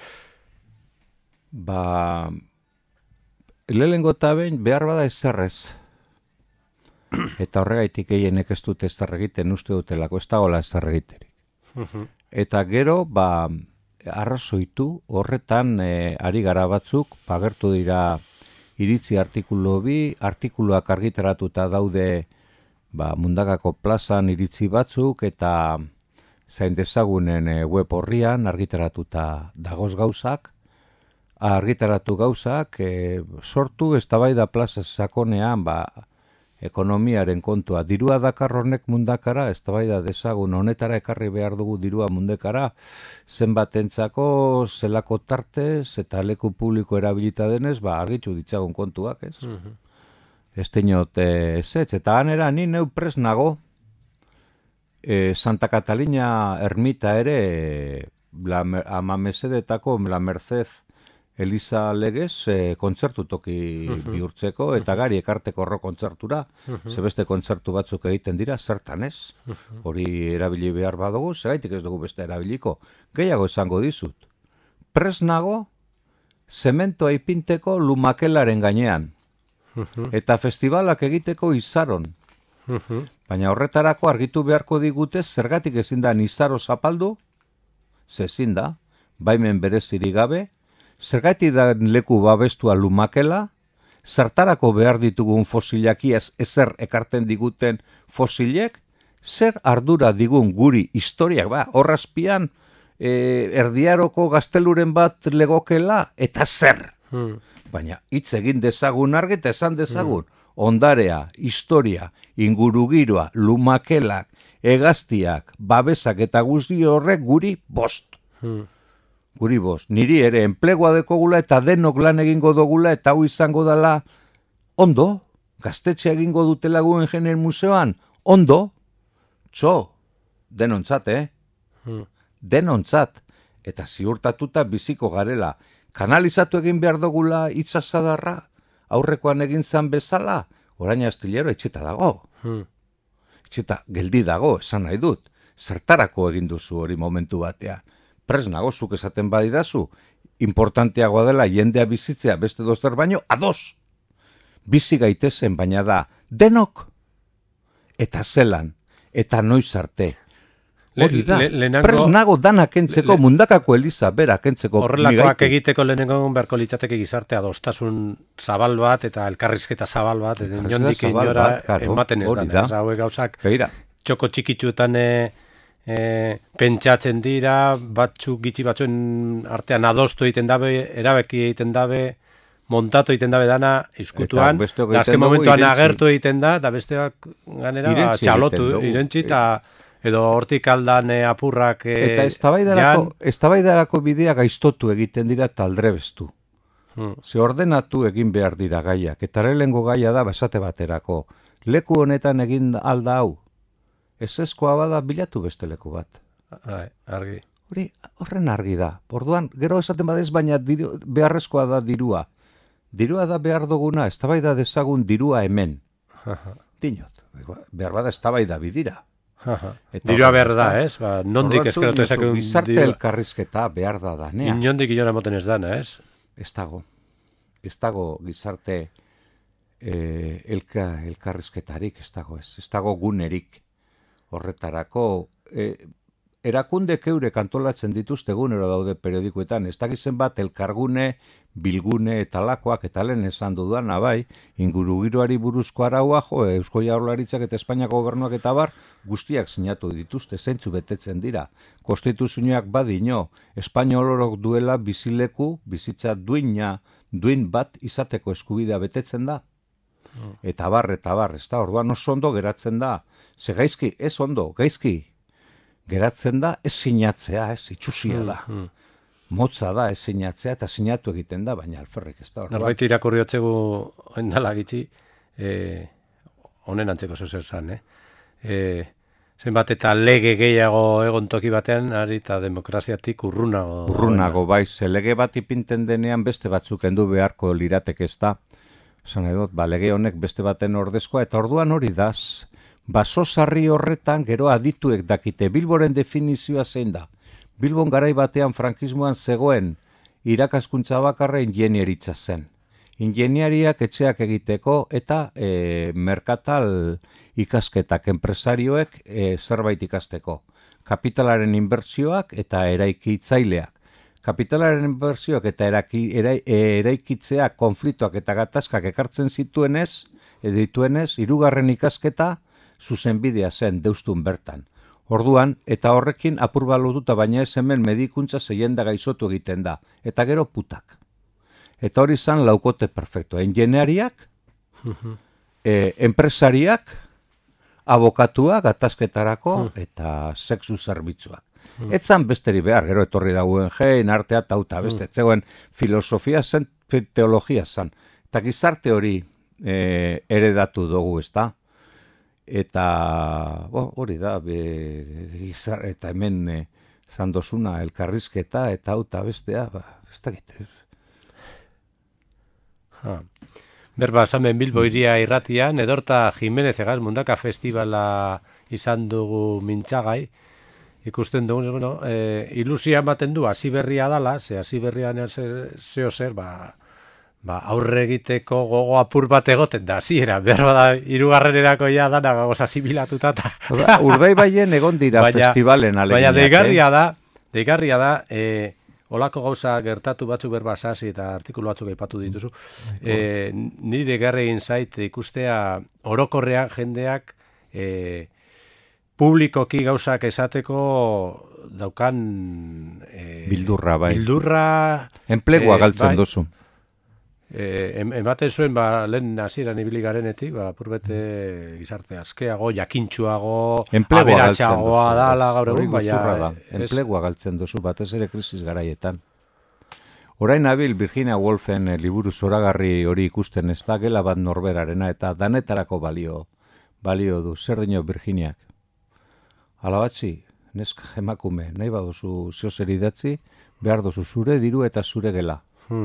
Lehenengo eta behin behar bada ezerrez. Eta horregaitik gehienek ez dute ezer egiten uste dutelako, ez dagoela ezer egiterik. Eta gero, arrazoitu, horretan ari gara batzuk, pagertu dira iritzi artikuluak argitaratuta daude Mundakako plazan iritzi batzuk, eta zain dezagunen web horrian argitaratuta dagoz gauzak, argitaratu gauzak, sortu eztabaida plaza sakonean, ekonomiaren kontua. Dirua dakar honek mundakara, eztabaida dezagun, honetara ekarri behar dugu dirua mundekara, zenbatentzako, zelako tartez, eta leku publiko erabilita denez, argitu ditzagun kontuak, ez? Ez dinot, eta hanera, ni neu pres nago, Santa Catalina ermita ere, ama mesedetako, la Merced Eliza legez, kontzertu toki bihurtzeko, eta gari ekarteko rock kontzertura, zebeste kontzertu batzuk egiten dira, zertan ez? Hori erabili behar badugu, zeraitik ez dugu beste erabiliko. Gehiago esango dizut. Pres nago, zementoa ipinteko lumakelaren gainean. Eta festivalak egiteko izaron. Baina horretarako argitu beharko digute zergatik ezin da izaro zapaldu, zezin da, baimen berezirik gabe, zergatik da leku babestua lumakela, zertarako behar ditugun fosilakiaz ezer ekarten diguten fosilek, zer ardura digun guri historiak, horrazpian erdiaroko gazteluren bat legokela, eta zer. Baina hitz egin dezagun argi eta esan dezagun, ondarea, historia, ingurugiroa, lumakelak, hegaztiak, babesak eta guzti horrek guri bost. Guri bost. Niri ere enplegua dekogula eta denok lan egingo dugula eta hau izango dela ondo, gaztetxe egingo dutela Guggenheim museoan, ondo, denontzat, denontzat, eta ziurtatuta biziko garela, kanalizatu egin behar dugula itzazadarra, aurrekoan egin zan bezala, orain astilero etxeta dago. Etxeta geldi dago, esan nahi dut. Zertarako egin duzu hori momentu batean. Pres nago zuk esaten badidazu, importanteagoa dela jendea bizitzea beste dozter baino, ados. Bizi gaitezen baina da, denok, eta zelan, eta noiz arte. Hori da, pres nago danak entzeko, mundakako Eliza berak entzeko. Horrelakoak egiteko lehenengo beharko litzateke gizarte adostasun zabal bat eta elkarrizketa zabal bat, inondik inora ematen ez da. Hauek gauzak txoko txikitsuetan pentsatzen dira, gitxi batzuen artean adostu egiten dabe, erabeki egiten dabe, montatu egiten dabe dana izkutuan, eta azken momentuan agertu egiten da, eta besteak ganera txalotu, irentzi, eta edo hortik aldan apurrak... Eta eztabaidarako bidea gaiztotu egiten dira taldrebestu. Ze ordenatu egin behar dira gaiak. Eta lehengo gaia da basate baterako. Leku honetan egin alda hau. Ezeskoa bada bilatu beste leku bat. Argi. Horren argi da. Orduan, gero esaten badez, baina beharrezkoa da dirua. Dirua da behar duguna, eztabaida dezagun dirua hemen. Dinot, behar bada eztabaida bidira. Dirua behar da, ez? Nondik eskeratu ezakun dirua. Gizarte elkarrizketa behar da danea. Inondik inora moten ez dana, ez? Ez dago. Ez dago gizarte elkarrizketarik, ez dago ez. Ez dago gunerik horretarako. Erakundek eurek antolatzen dituzte egunero daude periodikoetan. Ez dakizen bat elkargune, bilgune eta lakoak eta lehen esan dudan, bai, ingurugiroari buruzko araua, Eusko Jaurlaritzak eta Espainiako gobernuak eta bar, guztiak sinatu dituzte, zeintzu betetzen dira. Konstituzioak badino, espainiolorok duela bizileku, bizitza duin bat izateko eskubidea betetzen da. Eta bar, ez da, orduan oso ondo geratzen da. Ze gaizki, ez ondo, gaizki. Geratzen da, ez sinatzea, ez itxusia da. Motza da, ez sinatzea, eta sinatu egiten da, baina alferrik ez da. Norbait irakurri hotzegu endala gitxi, honen antzeko zozer zan, zenbat eta lege gehiago egon toki batean, ari eta demokraziatik urrunago. Urrunago, bai, ze lege bat ipinten denean beste batzuk endu beharko liratek ez da. Zan edot, lege honek beste baten ordezkoa, eta orduan hori daz. Basosarri horretan gero adituek dakite. Bilboren definizioa zein da. Bilbon garai batean frankismoan zegoen irakaskuntza bakarra ingenieritza zen. Ingeniariak etxeak egiteko eta merkatal ikasketak enpresarioek zerbait ikasteko. Kapitalaren inbertsioak eta eraikitzaileak. Kapitalaren inbertsioak eta eraikitzeak konfliktoak eta gatazkak ekartzen dituenez, hirugarren ikasketa zuzenbidea zen deustun bertan. Orduan, eta horrekin apurba lotuta baina ez hemen medikuntza zeienda gaizotu egiten da. Eta gero putak. Eta hori zan laukote perfecto. Engineariak enpresariak, abokatuak, gatazketarako eta sexu zerbitzuak. Etzan besteri behar, gero etorri dagoen gein, artea, tauta, beste, zegoen filosofia zen, teologia zen. Eta gizarte hori heredatu dugu, ezta? Eta hori da, eta hemen zandosuna elkarrizketa eta auta bestea, ez dakit. Berba, zamen Bilbo iria irratian, edorta Jimenez egaz Mundaka Festivala izan dugu mintzagai, ikusten dugu, bueno, ilusia ematen du, hasi berria dala, ze hasi berrian zeo zer, aurre egiteko gogo apur bat egoten da, hasiera, berba da, hirugarrenerako ja dana gagoz asibilatuta. Urdaibaien egon dira festivalen aleginak. Baina deigarria da, olako gauza gertatu batzuk berba sasi eta artikulu batzuk aipatu dituzu. Niri deigarri egin zait ikustea orokorrean jendeak publikoki gauzak esateko daukan bildurra, bai. Enplegua galtzen duzu. Ematen zuen, lehen hasieran ibili garenetik, purbete gizarte askeago, jakintxuago, aberatxagoa dala gaur egun, baina... Enplegua galtzen duzu, batez ere krisis garaietan. Orain nabil Virginia Woolfen liburu zoragarri hori ikusten ez da, gela bat norberarena, eta danetarako balio du. Zer dino Virginiak? Alabatzi, neska emakume, nahi baduzu ziozer idatzi, behar duzu zure diru eta zure gela.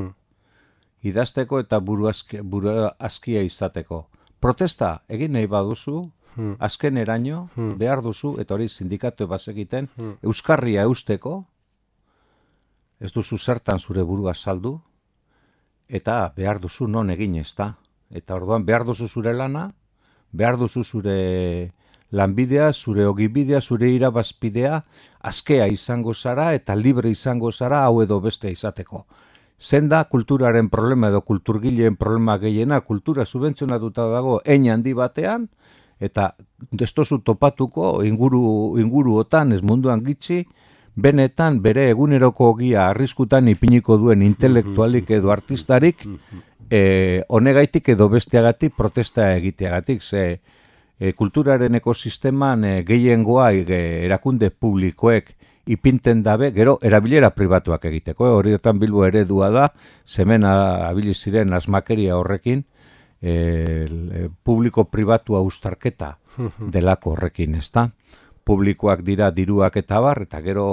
Idazteko eta buru askia izateko. Protesta egin nahi baduzu, azken eraino, behar duzu, eta hori sindikatu bazekiten, euskarria eusteko, ez duzu zertan zure burua saldu, eta behar duzu non egin ez da. Eta orduan behar duzu zure lana, behar duzu zure lanbidea, zure ogibidea, zure irabazpidea, askea izango zara eta libre izango zara hau edo beste izateko. Zen da kulturaren problema edo kulturgileen problema gehiena, kultura subentzionatuta dago hein handi batean, eta destozu topatuko inguruotan ez munduan gitxi, benetan bere eguneroko ogia arriskutan ipiniko duen intelektualik edo artistarik, honegaitik edo besteagatik protesta egiteagatik, ze kulturaren ekosisteman gehiengoa erakunde publikoek ipinten dabe, gero erabilera pribatuak egiteko. Horietan Bilbo eredua da, zemen abili ziren asmakeria horrekin, publiko pribatua uztarketa delako horrekin, ezta? Publikoak dira diruak eta bar, eta gero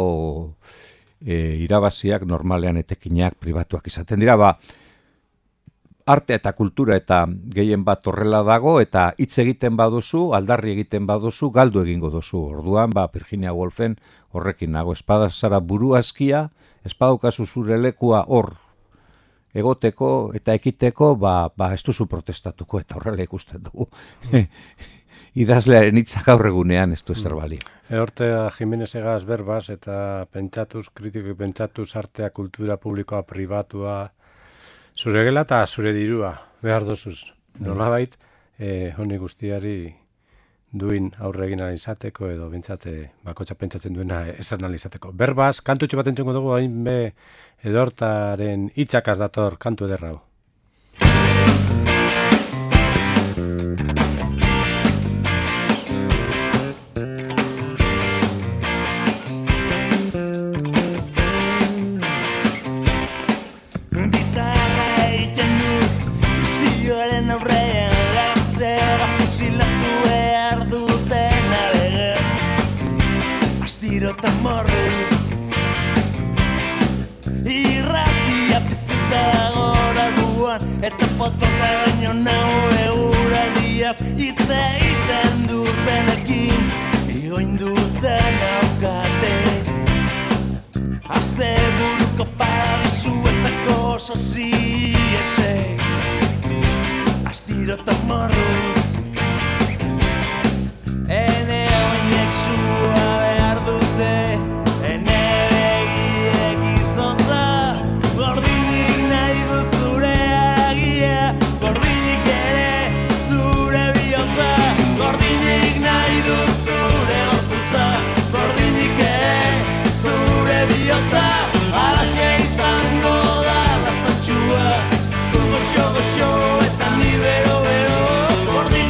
irabaziak normalean etekinak pribatuak izaten dira, arte eta kultura eta gehien bat horrela dago, eta hitz egiten baduzu, aldarri egiten baduzu, galdu egingo duzu. Orduan, Virginia Woolfen horrekin nago, espada zara buru askia, espadaukazu zure lekua hor egoteko eta ekiteko, ez duzu protestatuko, eta horrela ikusten dugu. Idazlearen hitza gaur egunean ez du ezer balio. Horte Jimenez egaz berbaz, eta kritikoki pentsatuz artea, kultura publikoa, pribatua, zure gela eta zure dirua, behar dozuz. Nolabait, honi guztiari duin aurre egin izateko edo bintzate bakotxa pentsatzen duena esan izateko. Berbaz, kantutxo bat entzungo dugu hain be edortaren hitzakaz dator kantu ederrau. Eta morruz irratia piztuta gora guan, eta potota baino nau euraldiaz hitz egiten dutenekin igoin duten aukate aste buruko paradizuetako sosiesek astiro eta morruz ene oinek zua behar dute ene begiek izotza gordinik nahi du zure agia gordinik ere zure bihotza gordinik nahi du zure gorputza gordinik ere zure bihotza alaxe izango da lastatxua zu goxo-goxo eta ni bero-bero gordinik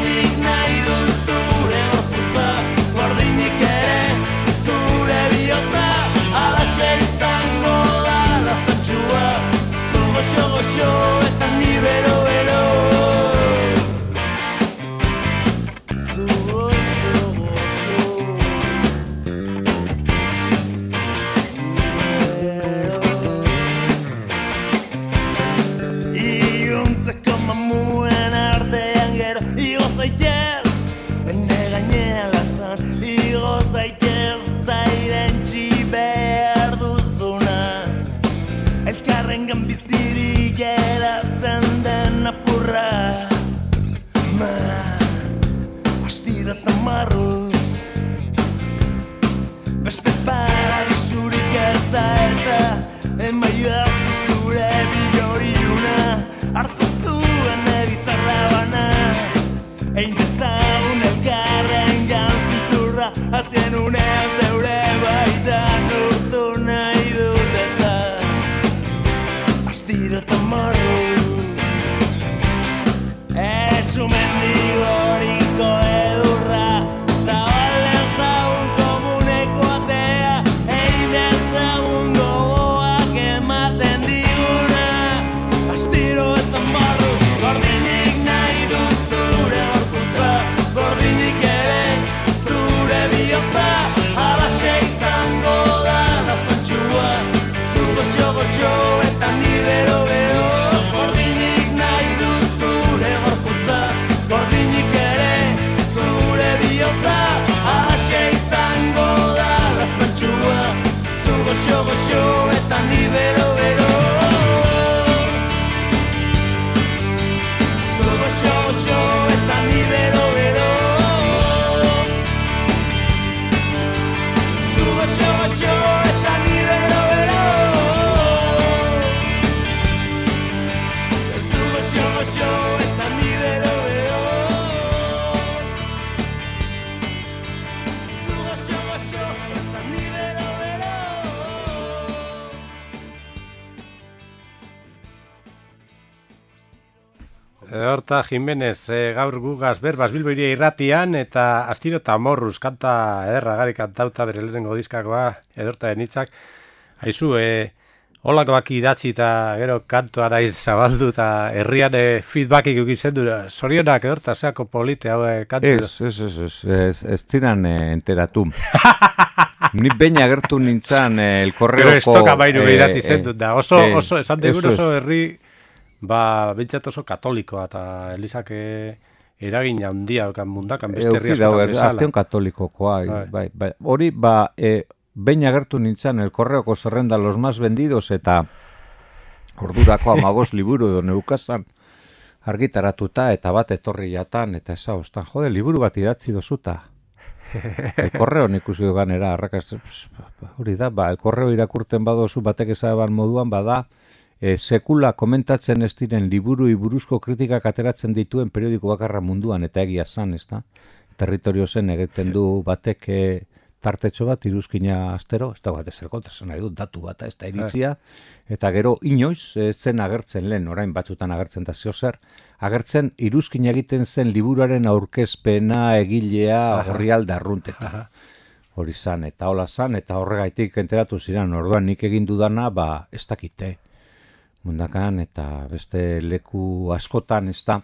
Edorta Jimenez, gaur gugaz berbaz Bilbo Hiria irratian, eta Astiro eta Morruz kanta ederra gari kantauta bere lehenengo diskakoa, Edorta denitzak. Haizu, holakoak idatzi eta gero kantuara zabaldu eta herrian feedbackik ukitzen du. Zorionak Edorta, zeako polite hau kantu. Ez tiran enteratu. Ni beina agertu nintzen el korreoko... Gero estoka bairu idatzi zen dut da. Oso, esan degur oso herri... bintzat oso katolikoa eta Elizak eragin handia mundakan beste herri askotan bezala. Arteon katolikokoa, bai. Hori, behin agertu nintzen el korreoko zerrenda los más vendidos eta ordurako 15 liburu edo neukazan argitaratuta eta bat etorri jatan eta eza ostan, jode, liburu bat idatzi dozuta. El korreo ikusi duganera, hori da, el korreo irakurten badozu batek ezaban moduan bada, sekula komentatzen ez diren liburu buruzko kritikak ateratzen dituen periodiko bakarra munduan, eta egia zan, ez da? Territorio zen egiten du batek tartetxo bat, iruzkina astero, ez da bat ezer kontatzen nahi dut, datu bat, ez da iritzia, eta gero inoiz zen agertzen lehen, orain batzutan agertzen da zer, agertzen iruzkina egiten zen liburuaren aurkezpena, egilea, orrialde arrunteta. Hori zan, eta hola zan, eta horregaitik enteratu ziren, orduan nik egin dudana, ez dakite. Mundakan eta beste leku askotan ez da,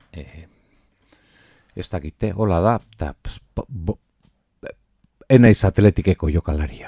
ez dakite, hola da, eta enaiz atletikeko jokalaria.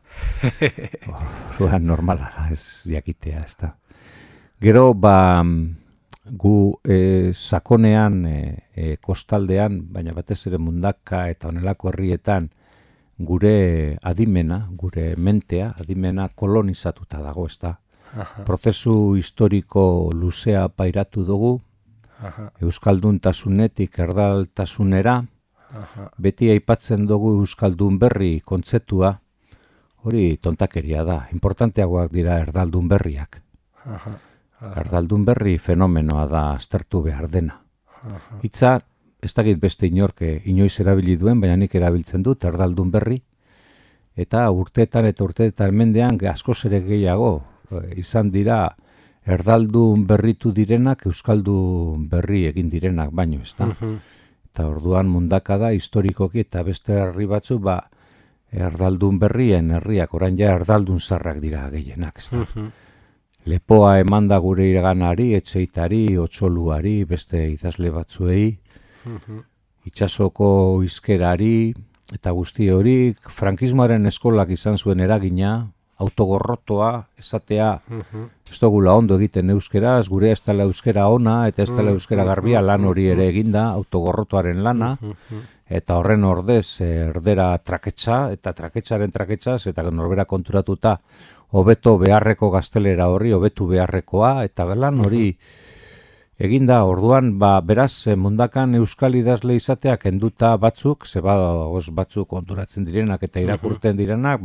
Normala da, ez jakitea, ez da. Gero, gu sakonean, kostaldean, baina batez ere Mundaka eta honelako herrietan, gure adimena, gure mentea, adimena kolonizatuta dago, ez da. Prozesu historiko luzea pairatu dugu, euskalduntasunetik erdaltasunera, beti aipatzen dugu euskaldun berri kontzeptua, hori tontakeria da, importanteagoak dira erdaldun berriak. Erdaldun berri fenomenoa da aztertu behar dena. Hitza, ez dakit beste inoiz erabili duen, baina nik erabiltzen dut erdaldun berri, eta urteetan mendean askoz ere gehiago, izan dira erdaldun berritu direnak euskaldun berri egin direnak baino, ez da? Eta orduan Mundaka da historikoki eta beste herri batzu erdaldun berrien herriak orain ja erdaldun zarrak dira gehienak, ez da? Lepoa emanda gure iraganari, etxeitari, otsoluari, beste idazle batzuei, itsasoko hizkerari eta guzti hori frankismoaren eskolak izan zuen eragina, autogorrotoa, esatea, ez dugula ondo egiten euskeraz, gure ez dela euskera ona, eta ez dela euskera garbia lan hori ere eginda, autogorrotoaren lana, eta horren ordez erdera traketsa, eta traketsaren traketsaz, eta norbera konturatuta, hobeto beharreko gaztelera horri, hobetu beharrekoa, eta lan hori eginda, orduan, beraz, Mundakan euskal idazle izateak enduta batzuk, batzuk konturatzen direnak eta irakurten direnak,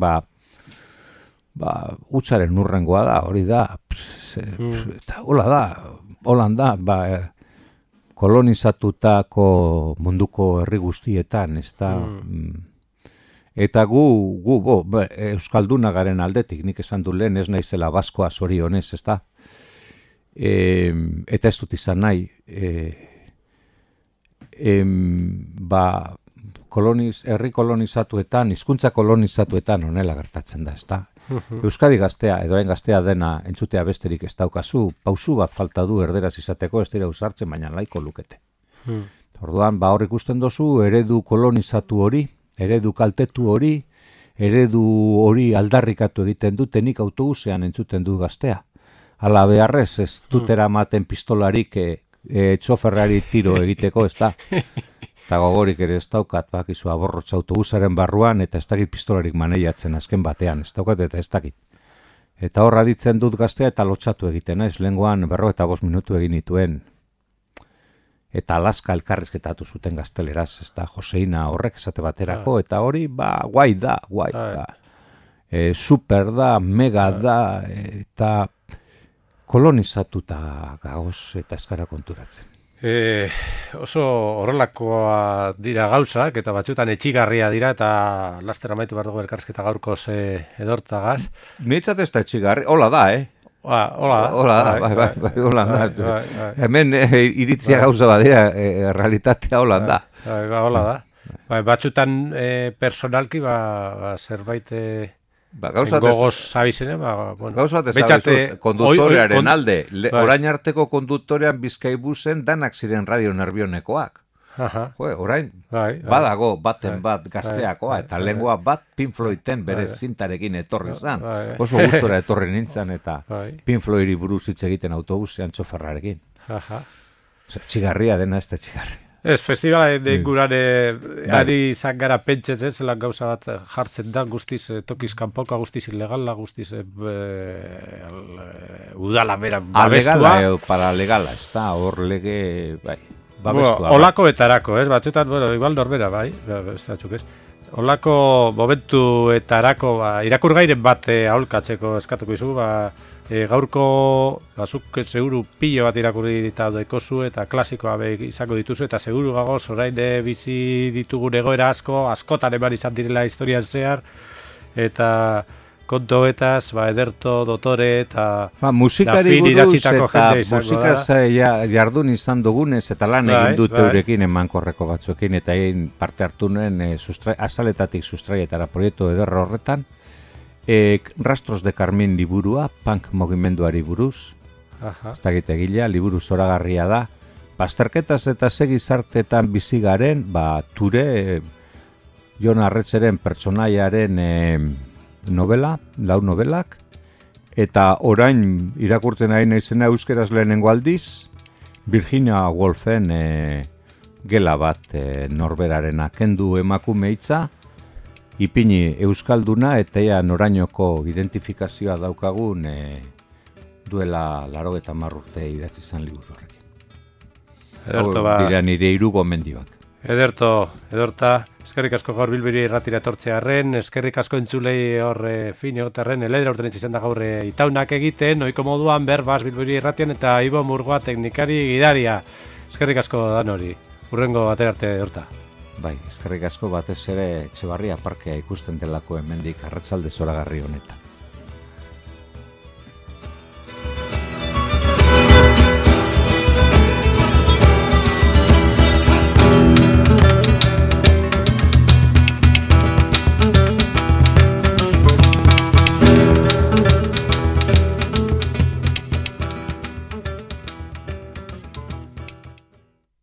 utzaren urrengoa da, hori da, eta holan da, kolonizatutako munduko herri guztietan, ez da, eta gu euskalduna garen aldetik, nik esan du lehen, ez naizela baskoa zorionez, ez da, eta ez dut izan nahi, herri kolonizatuetan, hizkuntza kolonizatuetan honela gertatzen da, ez da. Euskadi gaztea, edoen gaztea dena entzutea besterik ez daukazu, pausu bat falta du erderaz izateko, ez dira usartzen, baina laiko lukete. Orduan, hor ikusten dozu, eredu kolonizatu hori, eredu kaltetu hori, eredu hori aldarrikatu egiten dutenik autobusean entzuten du gaztea. Hala beharrez, ez dutera maten pistolarik txoferrari tiro egiteko, ez da. Eta gogorik ere ez daukat, bakizu aborrotz autobusaren barruan, eta ez dakit pistolarik maneiatzen azken batean, ez daukat eta ez dakit. Eta horra ditzen dut gaztea eta lotxatu egiten, ez lehengoan 45 minutu egin nituen. Eta Alaska elkarrizketatu zuten gazteleraz, ez da, Joseina horrek esate baterako, eta hori, guai da. Super da, mega da, eta kolonizatuta gagoz eta eskara konturatzen. Oso horrelakoa dira gauzak, eta batzutan etxigarria dira, eta laster amaitu behar dugu elkarrizketa gaurkoz edortagaz. Niretzat ez da etxigarria, hola da, Hola da, hola da. Hemen iritzia gauza badea, realitatea hola da. Hola da. Batzutan personalki zerbait gogoz abizene, gauza bat ezabezu, konduktorearen alde, orain arteko konduktorean Bizkaibusen danak ziren radio nerbionekoak. Orain, badago baten bat gazteakoa, eta lengua bat Pink Floyden bere zintarekin etorri zan. Oso gustora etorri nintzen, eta Pink Floydi buruz hitz egiten autobusean txoferrarekin. Txigarria dena ez da txigarria. Ez, festivalen inguran ari izan gara pentsetzen, zelan gauza bat jartzen da, guztiz tokiz kanpoka, guztiz ilegala, guztiz udala bera babestua. Alegala, paralegala, ez da, hor lege, bai, babestua. Olako betarako, ez, batzutan, igual norbera, bai, ez da txuk ez. Olako momentuetarako, irakurgairen bat aholkatzeko eskatuko izu, gaurko zuk seguru pilo bat irakurri ditadekozu eta klasikoa izango dituzu eta seguru gagoz orain bizi ditugun egoera askotan eman izan direla historian zehar eta konto betaz, ederto, dotore eta musikari buruz eta musikaz jardun izan dugunez eta lan egin dut eurekin emankorreko batzuekin eta egin parte hartu nuen azaletatik sustraietara proiektu ederro horretan. Rastros de Carmín liburua, punk mugimenduari buruz, ez dakit egilea, liburu zoragarria da. Bazterketaz eta segizartetan bizigaren, Ture, Jon Arretzeren pertsonaiaren novela, lau novelak, eta orain irakurtzen ari naizena euskeraz lehenengo aldiz, Virginia Woolfen gela bat norberarena kendu emakume hitza, ipini euskalduna eta norainoko identifikazioa daukagun duela 80 urte idatzi izan liburu horrekin. Ederto dira nire 3 gomendioak. Edorta, eskerrik asko gaur Bilbiri irratira etortzearren, eskerrik asko entzulei hor fin egoterren, eledera urten izan da gaur itaunak egiten, ohiko moduan Berbas Bilbiri irratian eta Ibo Murgoa teknikari gidaria. Eskerrik asko dan hori, hurrengo batera arte Edorta. Bai, eskerrik asko batez ere Etxebarria parkea ikusten delako hemendik arratsalde zoragarri honetan.